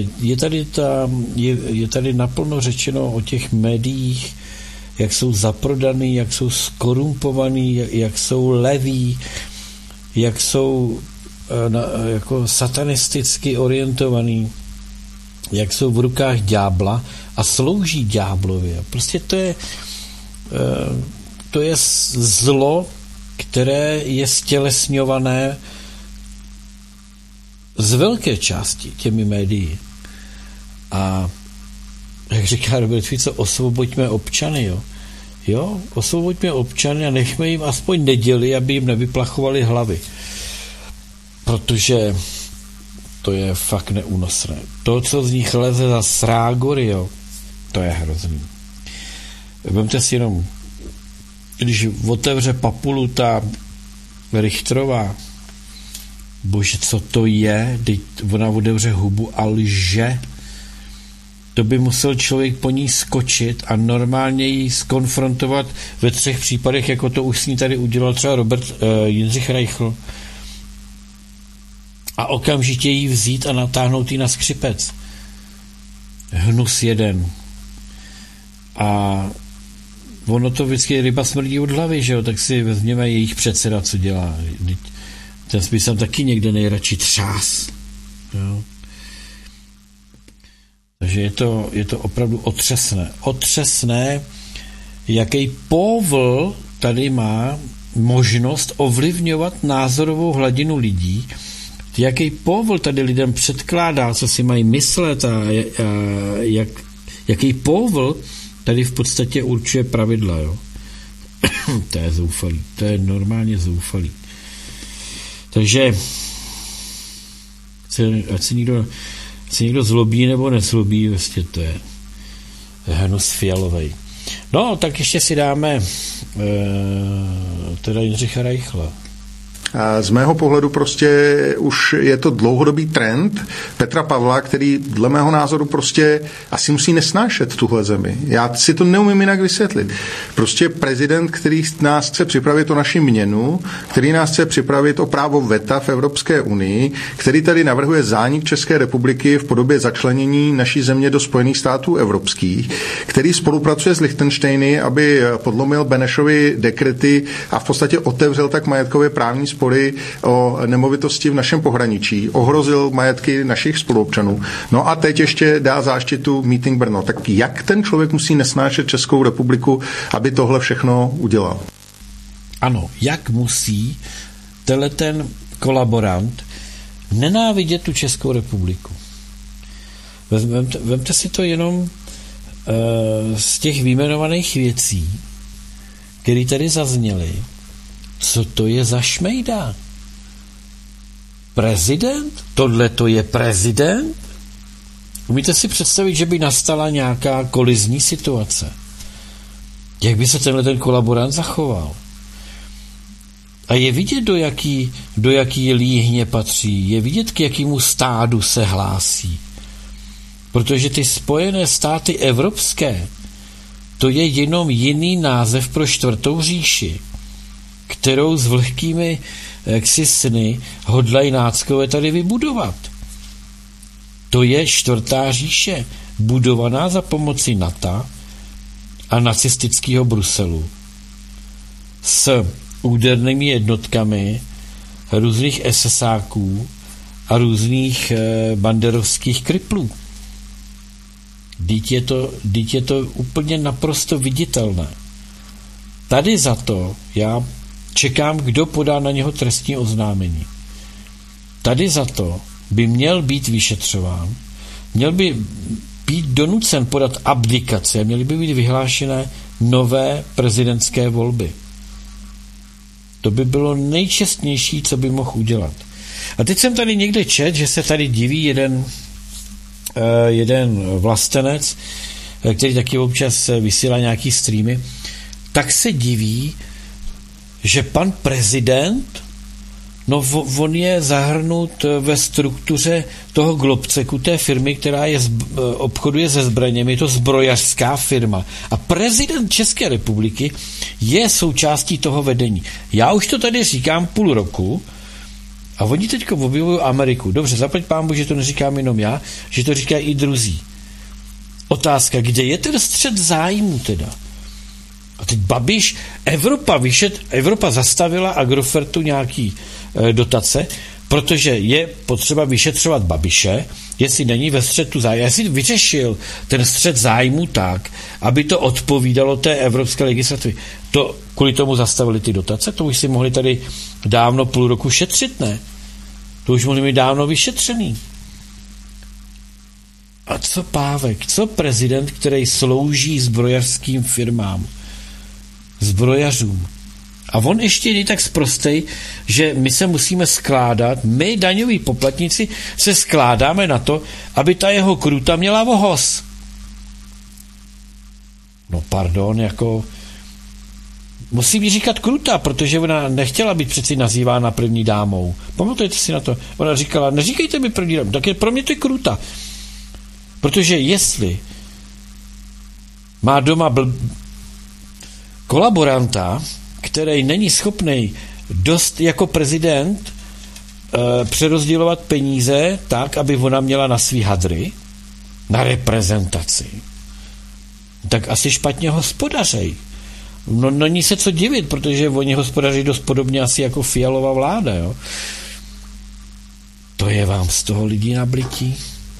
Speaker 1: je tady naplno řečeno o těch médiích, jak jsou zaprodaný, jak jsou skorumpovaný, jak jsou leví, jak jsou jako satanisticky orientovaný. jak jsou v rukách ďábla a slouží ďáblovi. Prostě to je zlo, které je stělesňované z velké části těmi médii. A jak říká Robert Fico, osvoboďme občany, jo, osvoboďme občany a nechme jim aspoň neděli, aby jim nevyplachovali hlavy. Protože to je fakt neúnosné. To, co z nich leze za srágory, jo, to je hrozný. Vemte si jenom, když otevře papulu ta Richtrová, bože, co to je? Teď ona otevře hubu a lže. To by musel člověk po ní skočit a normálně ji skonfrontovat ve 3 případech, jako to už s ní tady udělal třeba Jindřich Reichl. A okamžitě ji vzít a natáhnout ji na skřipec. Hnus jeden. A ono to vždycky ryba smrdí od hlavy, že jo? Tak si vezměme jejich předseda, co dělá. Ten by jsem taky někde nejradši třás. Jo? Takže je to opravdu otřesné. Otřesné, jaký povl tady má možnost ovlivňovat názorovou hladinu lidí, jaký povl tady lidem předkládá, co si mají myslet a jaký povl tady v podstatě určuje pravidla. Jo? To je zoufalý. To je normálně zoufalý. Takže ať se někdo zlobí nebo nezlobí, vlastně to je hnus fialovej. No, tak ještě si dáme teda Jindřicha Reichla.
Speaker 5: Z mého pohledu prostě už je to dlouhodobý trend Petra Pavla, který dle mého názoru prostě asi musí nesnášet tuhle zemi. Já si to neumím jinak vysvětlit. Prostě prezident, který nás chce připravit o naši měnu, který nás chce připravit o právo veta v Evropské unii, který tady navrhuje zánik České republiky v podobě začlenění naší země do Spojených států evropských, který spolupracuje s Lichtensteiny, aby podlomil Benešovy dekrety a v podstatě otevřel tak majetkově právní spory o nemovitosti v našem pohraničí, ohrozil majetky našich spoluobčanů. No a teď ještě dá záštitu Meeting Brno. Tak jak ten člověk musí nesnášet Českou republiku, aby tohle všechno udělal?
Speaker 1: Ano, jak musí ten kolaborant nenávidět tu Českou republiku? Vemte si to jenom z těch vyjmenovaných věcí, které tady zazněly. Co to je za šmejda? Prezident? Tohle to je prezident? Umíte si představit, že by nastala nějaká kolizní situace? Jak by se ten kolaborant zachoval? A je vidět, do jaký líhně patří. Je vidět, k jakému stádu se hlásí. Protože ty Spojené státy evropské, to je jenom jiný název pro 4. říši, kterou s vlhkými sny hodlají náckové tady vybudovat. To je 4. říše, budovaná za pomoci NATO a nacistického Bruselu s údernými jednotkami různých SSáků a různých banderovských kriplů. Vždyť je to úplně naprosto viditelné. Tady za to já čekám, kdo podá na něho trestní oznámení. Tady za to by měl být vyšetřován, měl by být donucen podat abdikaci a měly by být vyhlášené nové prezidentské volby. To by bylo nejčestnější, co by mohl udělat. A teď jsem tady někde čet, že se tady diví jeden vlastenec, který taky občas vysílá nějaký streamy, tak se diví, že pan prezident, no on je zahrnut ve struktuře toho Globceku, té firmy, která obchoduje se zbraněmi, je to zbrojařská firma. A prezident České republiky je součástí toho vedení. Já už to tady říkám půl roku a oni teďko objevují Ameriku. Dobře, zaplať pánbu, že to neříkám jenom já, že to říkají i druzí. Otázka, kde je ten střet zájmu teda? A teď Babiš, Evropa zastavila Agrofertu nějaký dotace, protože je potřeba vyšetřovat Babiše, jestli není ve střetu zájmu. Jestli vyřešil ten střet zájmu tak, aby to odpovídalo té evropské legislativě. To kvůli tomu zastavili ty dotace, to už si mohli tady dávno půl roku šetřit, ne? To už mohli mít dávno vyšetřený. A co Pávek? Co prezident, který slouží zbrojařským firmám? Zbrojařům. A on ještě je tak sprostej, že my se musíme skládat, my daňoví poplatníci se skládáme na to, aby ta jeho kruta měla vohoz. No pardon, jako musím jí říkat kruta, protože ona nechtěla být přeci nazývána první dámou. Pamatujete si na to? Ona říkala, neříkejte mi první dámou, tak je, pro mě to je kruta. Protože jestli má doma kolaboranta, který není schopný dost jako prezident přerozdělovat peníze tak, aby ona měla na svý hadry, na reprezentaci, tak asi špatně hospodařej. No není se co divit, protože oni hospodaří dost podobně asi jako Fialová vláda, jo. To je vám z toho lidí nablití.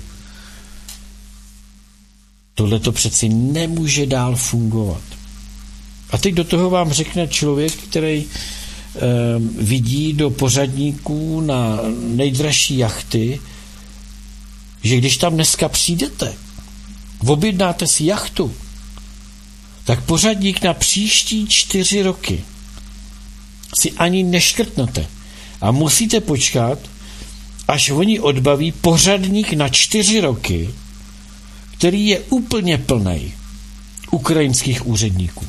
Speaker 1: Tohle to přeci nemůže dál fungovat. A teď do toho vám řekne člověk, který vidí do pořadníků na nejdražší jachty, že když tam dneska přijdete, objednáte si jachtu, tak pořadník na příští 4 roky si ani neškrtnete. A musíte počkat, až oni odbaví pořadník na 4 roky, který je úplně plnej ukrajinských úředníků.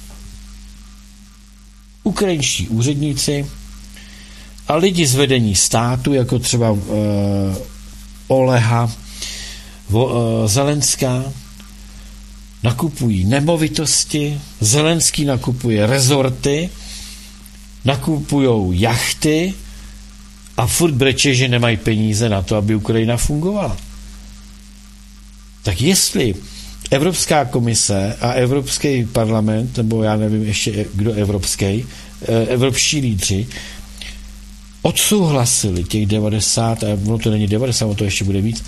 Speaker 1: Ukrajinští úředníci a lidi z vedení státu, jako třeba Oleha Zelenská, nakupují nemovitosti, Zelenský nakupuje rezorty, nakupujou jachty a furt breče, že nemají peníze na to, aby Ukrajina fungovala. Tak jestli Evropská komise a Evropský parlament, nebo já nevím ještě kdo evropský, evropští lídři, odsouhlasili těch 90, a ono to není 90, ono to ještě bude víc,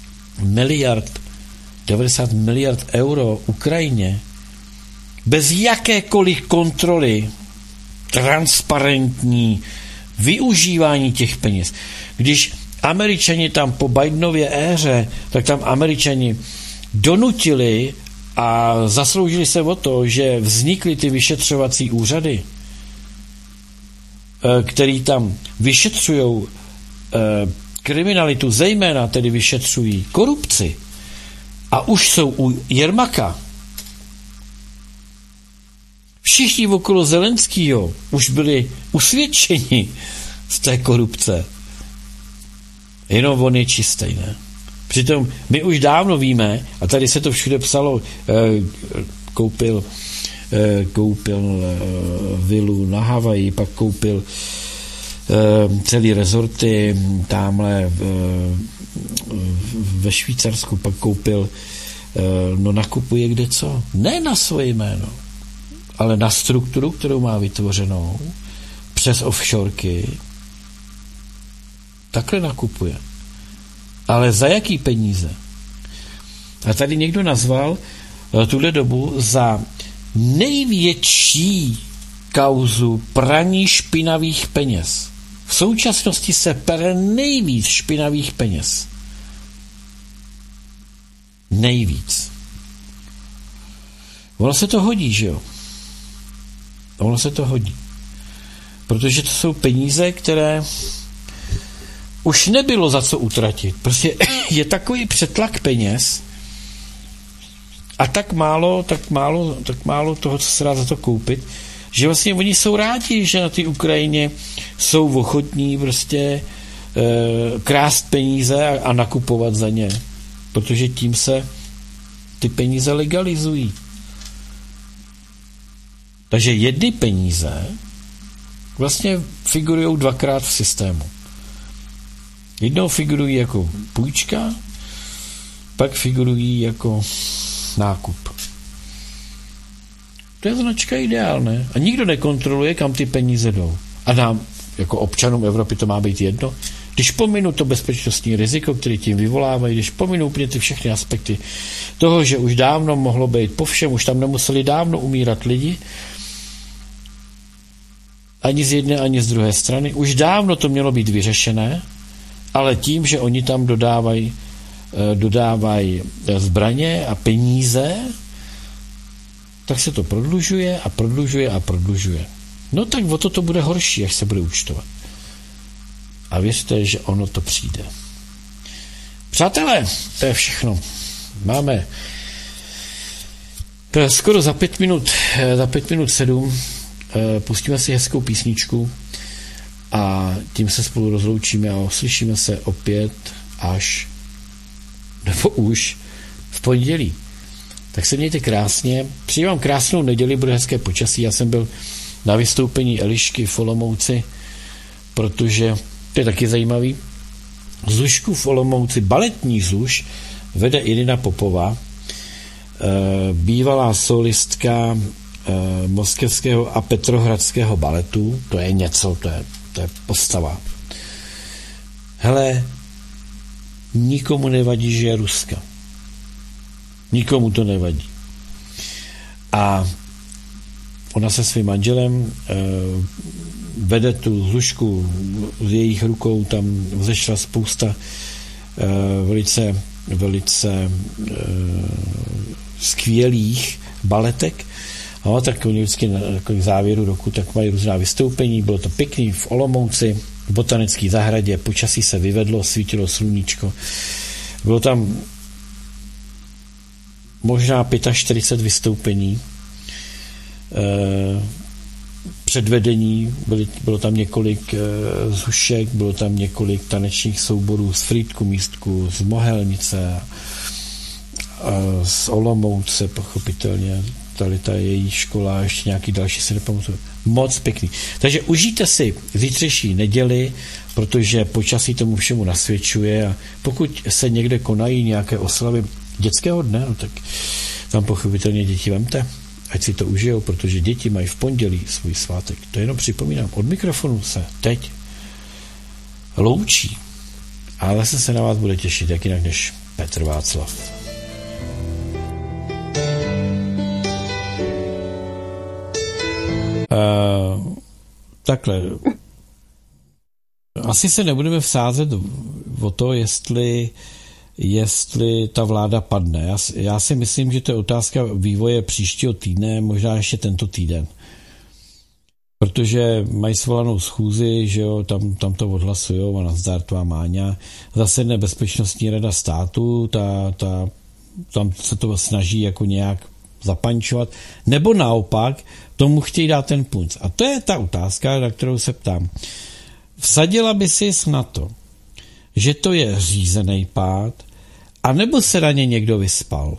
Speaker 1: 90 miliard euro Ukrajině, bez jakékoliv kontroly, transparentní využívání těch peněz. Když Američani tam po Bidenově éře, tak tam Američani donutili a zasloužili se o to, že vznikly ty vyšetřovací úřady, který tam vyšetřují kriminalitu, zejména tedy vyšetřují korupci, a už jsou u Jermaka. Všichni okolo Zelenskýho už byli usvědčeni z té korupce. Jenom on je čistý, ne? Přitom my už dávno víme, a tady se to všude psalo, koupil vilu na Havaji, pak koupil celý rezorty tamhle ve Švýcarsku, pak koupil, nakupuje kde co. Ne na svoje jméno, ale na strukturu, kterou má vytvořenou přes offshoreky. Takhle nakupuje. Ale za jaký peníze? A tady někdo nazval tuhle dobu za největší kauzu praní špinavých peněz. V současnosti se pere nejvíc špinavých peněz. Nejvíc. Ono se to hodí, že jo? Ono se to hodí. Protože to jsou peníze, které už nebylo za co utratit. Prostě je takový přetlak peněz a tak málo toho, co se dá za to koupit, že vlastně oni jsou rádi, že na té Ukrajině jsou ochotní prostě krást peníze a nakupovat za ně. Protože tím se ty peníze legalizují. Takže jedny peníze vlastně figurujou dvakrát v systému. Jednou figurují jako půjčka, pak figurují jako nákup. To je značka ideál, ne? A nikdo nekontroluje, kam ty peníze jdou. A nám, jako občanům Evropy, to má být jedno, Když pominu to bezpečnostní riziko, které tím vyvolávají, když pominu úplně ty všechny aspekty toho, že už dávno mohlo být po všem, už tam nemuseli dávno umírat lidi, ani z jedné, ani z druhé strany, už dávno to mělo být vyřešené, ale tím, že oni tam dodávají zbraně a peníze, tak se to prodlužuje a prodlužuje a prodlužuje. No tak o to bude horší, až se bude účtovat. A věřte, že ono to přijde. Přátelé, to je všechno. Máme skoro za 5 minut 7. Pustíme si hezkou písničku a tím se spolu rozloučíme a uslyšíme se opět až nebo už v pondělí. Tak se mějte krásně. Přeji vám krásnou neděli, bude hezké počasí. Já jsem byl na vystoupení Elišky v Olomouci, protože to je taky zajímavý. Zušku v Olomouci, baletní Zuš, vede Irina Popová, bývalá solistka moskevského a petrohradského baletu. To je něco, to je postava. Hele, nikomu nevadí, že je Ruska. Nikomu to nevadí. A ona se svým manželem vede tu Zušku, z jejich rukou tam vzešla spousta velice skvělých baletek. No, tak oni vždycky k závěru roku tak mají různá vystoupení, bylo to pěkný v Olomouci, v botanické zahradě, počasí se vyvedlo, svítilo sluníčko. Bylo tam možná 45 vystoupení, předvedení, bylo tam několik zušek, bylo tam několik tanečních souborů z Frýdku místku, z Mohelnice, z Olomouce, pochopitelně, tady ta její škola a ještě nějaký další si nepamatuju. Moc pěkný. Takže užijte si zítřejší neděli, protože počasí tomu všemu nasvědčuje a pokud se někde konají nějaké oslavy dětského dne, no tak tam pochopitelně děti vemte, ať si to užijou, protože děti mají v pondělí svůj svátek. To jenom připomínám. Od mikrofonu se teď loučí, ale zase se na vás bude těšit, jak jinak než Petr Václav. Takhle. Asi se nebudeme vsázet o to, jestli ta vláda padne. Já si myslím, že to je otázka vývoje příštího týdne, možná ještě tento týden. Protože mají svolanou schůzi, že jo, tam to odhlasujou a nazdar tvá Máňa. Zasedne Bezpečnostní rada státu, tam se to snaží jako nějak zapančovat, nebo naopak tomu chtějí dát ten punc. A to je ta otázka, na kterou se ptám. Vsadila by si na to, že to je řízený pád, anebo se na ně někdo vyspal?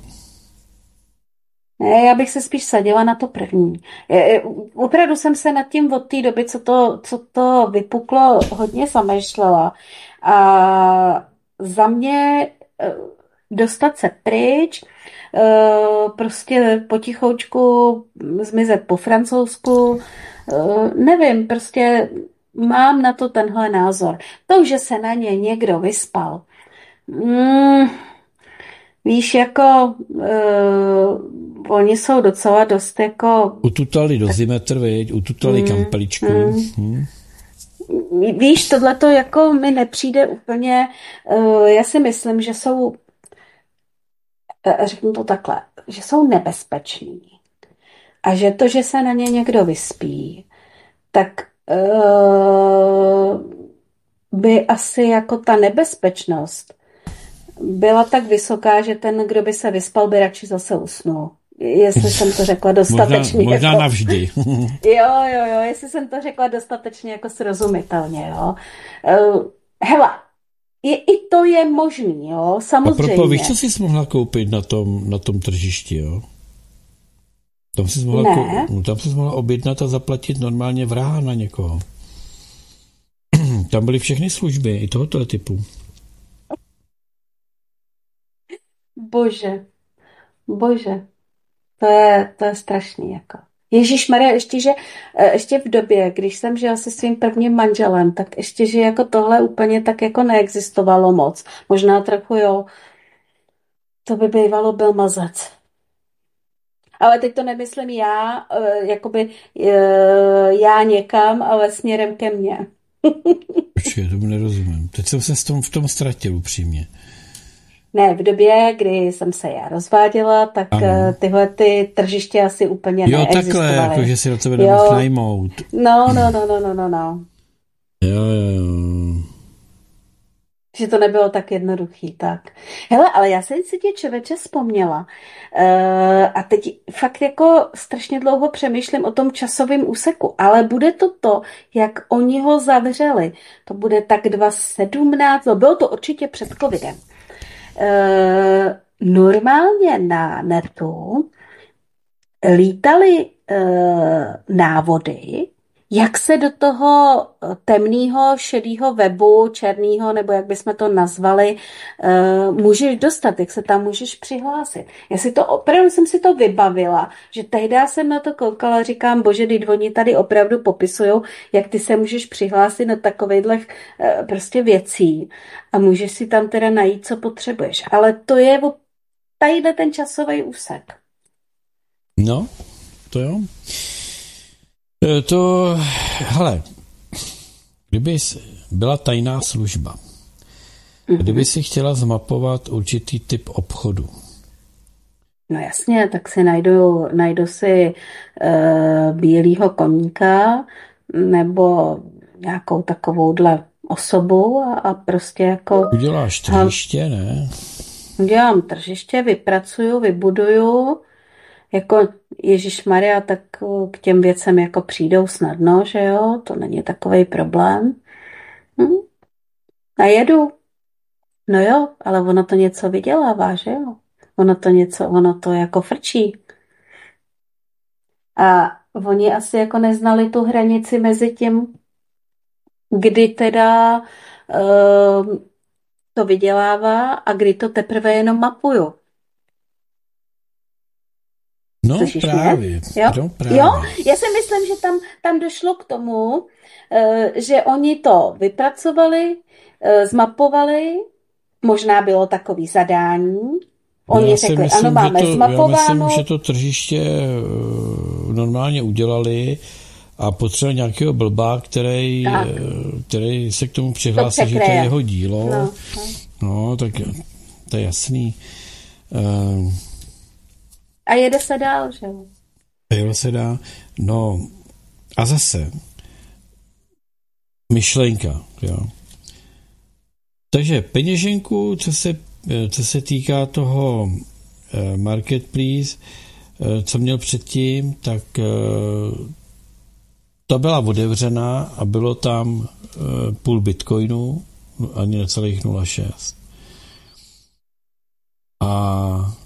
Speaker 11: Já bych se spíš vsadila na to první. Opravdu jsem se nad tím od té doby, co to vypuklo, hodně zamýšlela. A za mě dostat se pryč, prostě potichoučku zmizet po francouzsku, nevím, prostě mám na to tenhle názor. To, že se na ně někdo vyspal, víš, jako oni jsou docela dost jako...
Speaker 1: Ututali dozimetr, viď? Ututali kampeličku.
Speaker 11: Víš, tohleto jako mi nepřijde úplně... já si myslím, že jsou... řeknu to takhle, že jsou nebezpeční. A že to, že se na ně někdo vyspí, tak by asi jako ta nebezpečnost byla tak vysoká, že ten, kdo by se vyspal, by radši zase usnul. Jestli jsem to řekla dostatečně.
Speaker 1: Možná
Speaker 11: jako,
Speaker 1: navždy.
Speaker 11: Jo, jestli jsem to řekla dostatečně jako srozumitelně, jo. Hele, i to je možný, jo, samozřejmě.
Speaker 1: A propo, víš, co jsi mohla koupit na tom tržišti, jo? Tam jsi mohla objednat a zaplatit normálně vraha na někoho. Tam byly všechny služby, i tohoto typu.
Speaker 11: Bože. To je strašný, jako. Ježišmarja, ještě v době, když jsem žila se svým prvním manželem, tak ještě, že jako tohle úplně tak jako neexistovalo moc. Možná trochu jo, to by bývalo byl mazec. Ale teď to nemyslím já, jakoby já někam, ale směrem ke mně.
Speaker 1: Počkej, tomu nerozumím. Teď jsem se v tom ztratil upřímně.
Speaker 11: Ne, v době, kdy jsem se já rozváděla, tak tyhle ty tržiště asi úplně neexistovaly.
Speaker 1: Jo, takhle, jako že si do tebe nemohl najmout.
Speaker 11: No.
Speaker 1: Jo.
Speaker 11: Že to nebylo tak jednoduchý, tak. Hele, ale já jsem si tě, člověče, vzpomněla. A teď fakt jako strašně dlouho přemýšlím o tom časovém úseku, ale bude to, jak oni ho zavřeli. To bude tak 2017, no bylo to určitě před covidem. Normálně na netu lítaly návody, jak se do toho temného, šedého webu, černého, nebo jak bychom to nazvali, můžeš dostat, jak se tam můžeš přihlásit. Opravdu jsem si to vybavila, že tehdy jsem na to koukala a říkám, bože, teď oni tady opravdu popisujou, jak ty se můžeš přihlásit na takovejhle prostě věcí a můžeš si tam teda najít, co potřebuješ. Ale to je tadyhle ten časový úsek.
Speaker 1: No, to jo. Hele, kdyby byla tajná služba, kdyby si chtěla zmapovat určitý typ obchodu.
Speaker 11: No jasně, tak si najdu si bílýho koníka nebo nějakou takovouhle osobu a prostě jako...
Speaker 1: Uděláš tržiště, ne?
Speaker 11: Udělám tržiště, vypracuju, vybuduju, jako Ježišmarja, tak k těm věcem jako přijdou snadno, že jo, to není takovej problém. A jedu. No jo, ale ono to něco vydělává, že jo. Ono to jako frčí. A oni asi jako neznali tu hranici mezi tím, kdy teda to vydělává a kdy to teprve jenom mapuju.
Speaker 1: No právě.
Speaker 11: Jo, já si myslím, že tam došlo k tomu, že oni to vypracovali, zmapovali, možná bylo takový zadání, oni řekli, ano, máme zmapováno.
Speaker 1: Já myslím, že to tržiště normálně udělali a potřeboval nějakého blbá, který se k tomu přihlásí, že to je jeho dílo. No, tak to je jasný.
Speaker 11: A jede se dál, že jo?
Speaker 1: Jede se dál. No, a zase myšlenka, jo. Takže peněženku, co se týká toho marketplace, co měl předtím, tak ta byla otevřená a bylo tam půl bitcoinu, ani necelých 0,6. A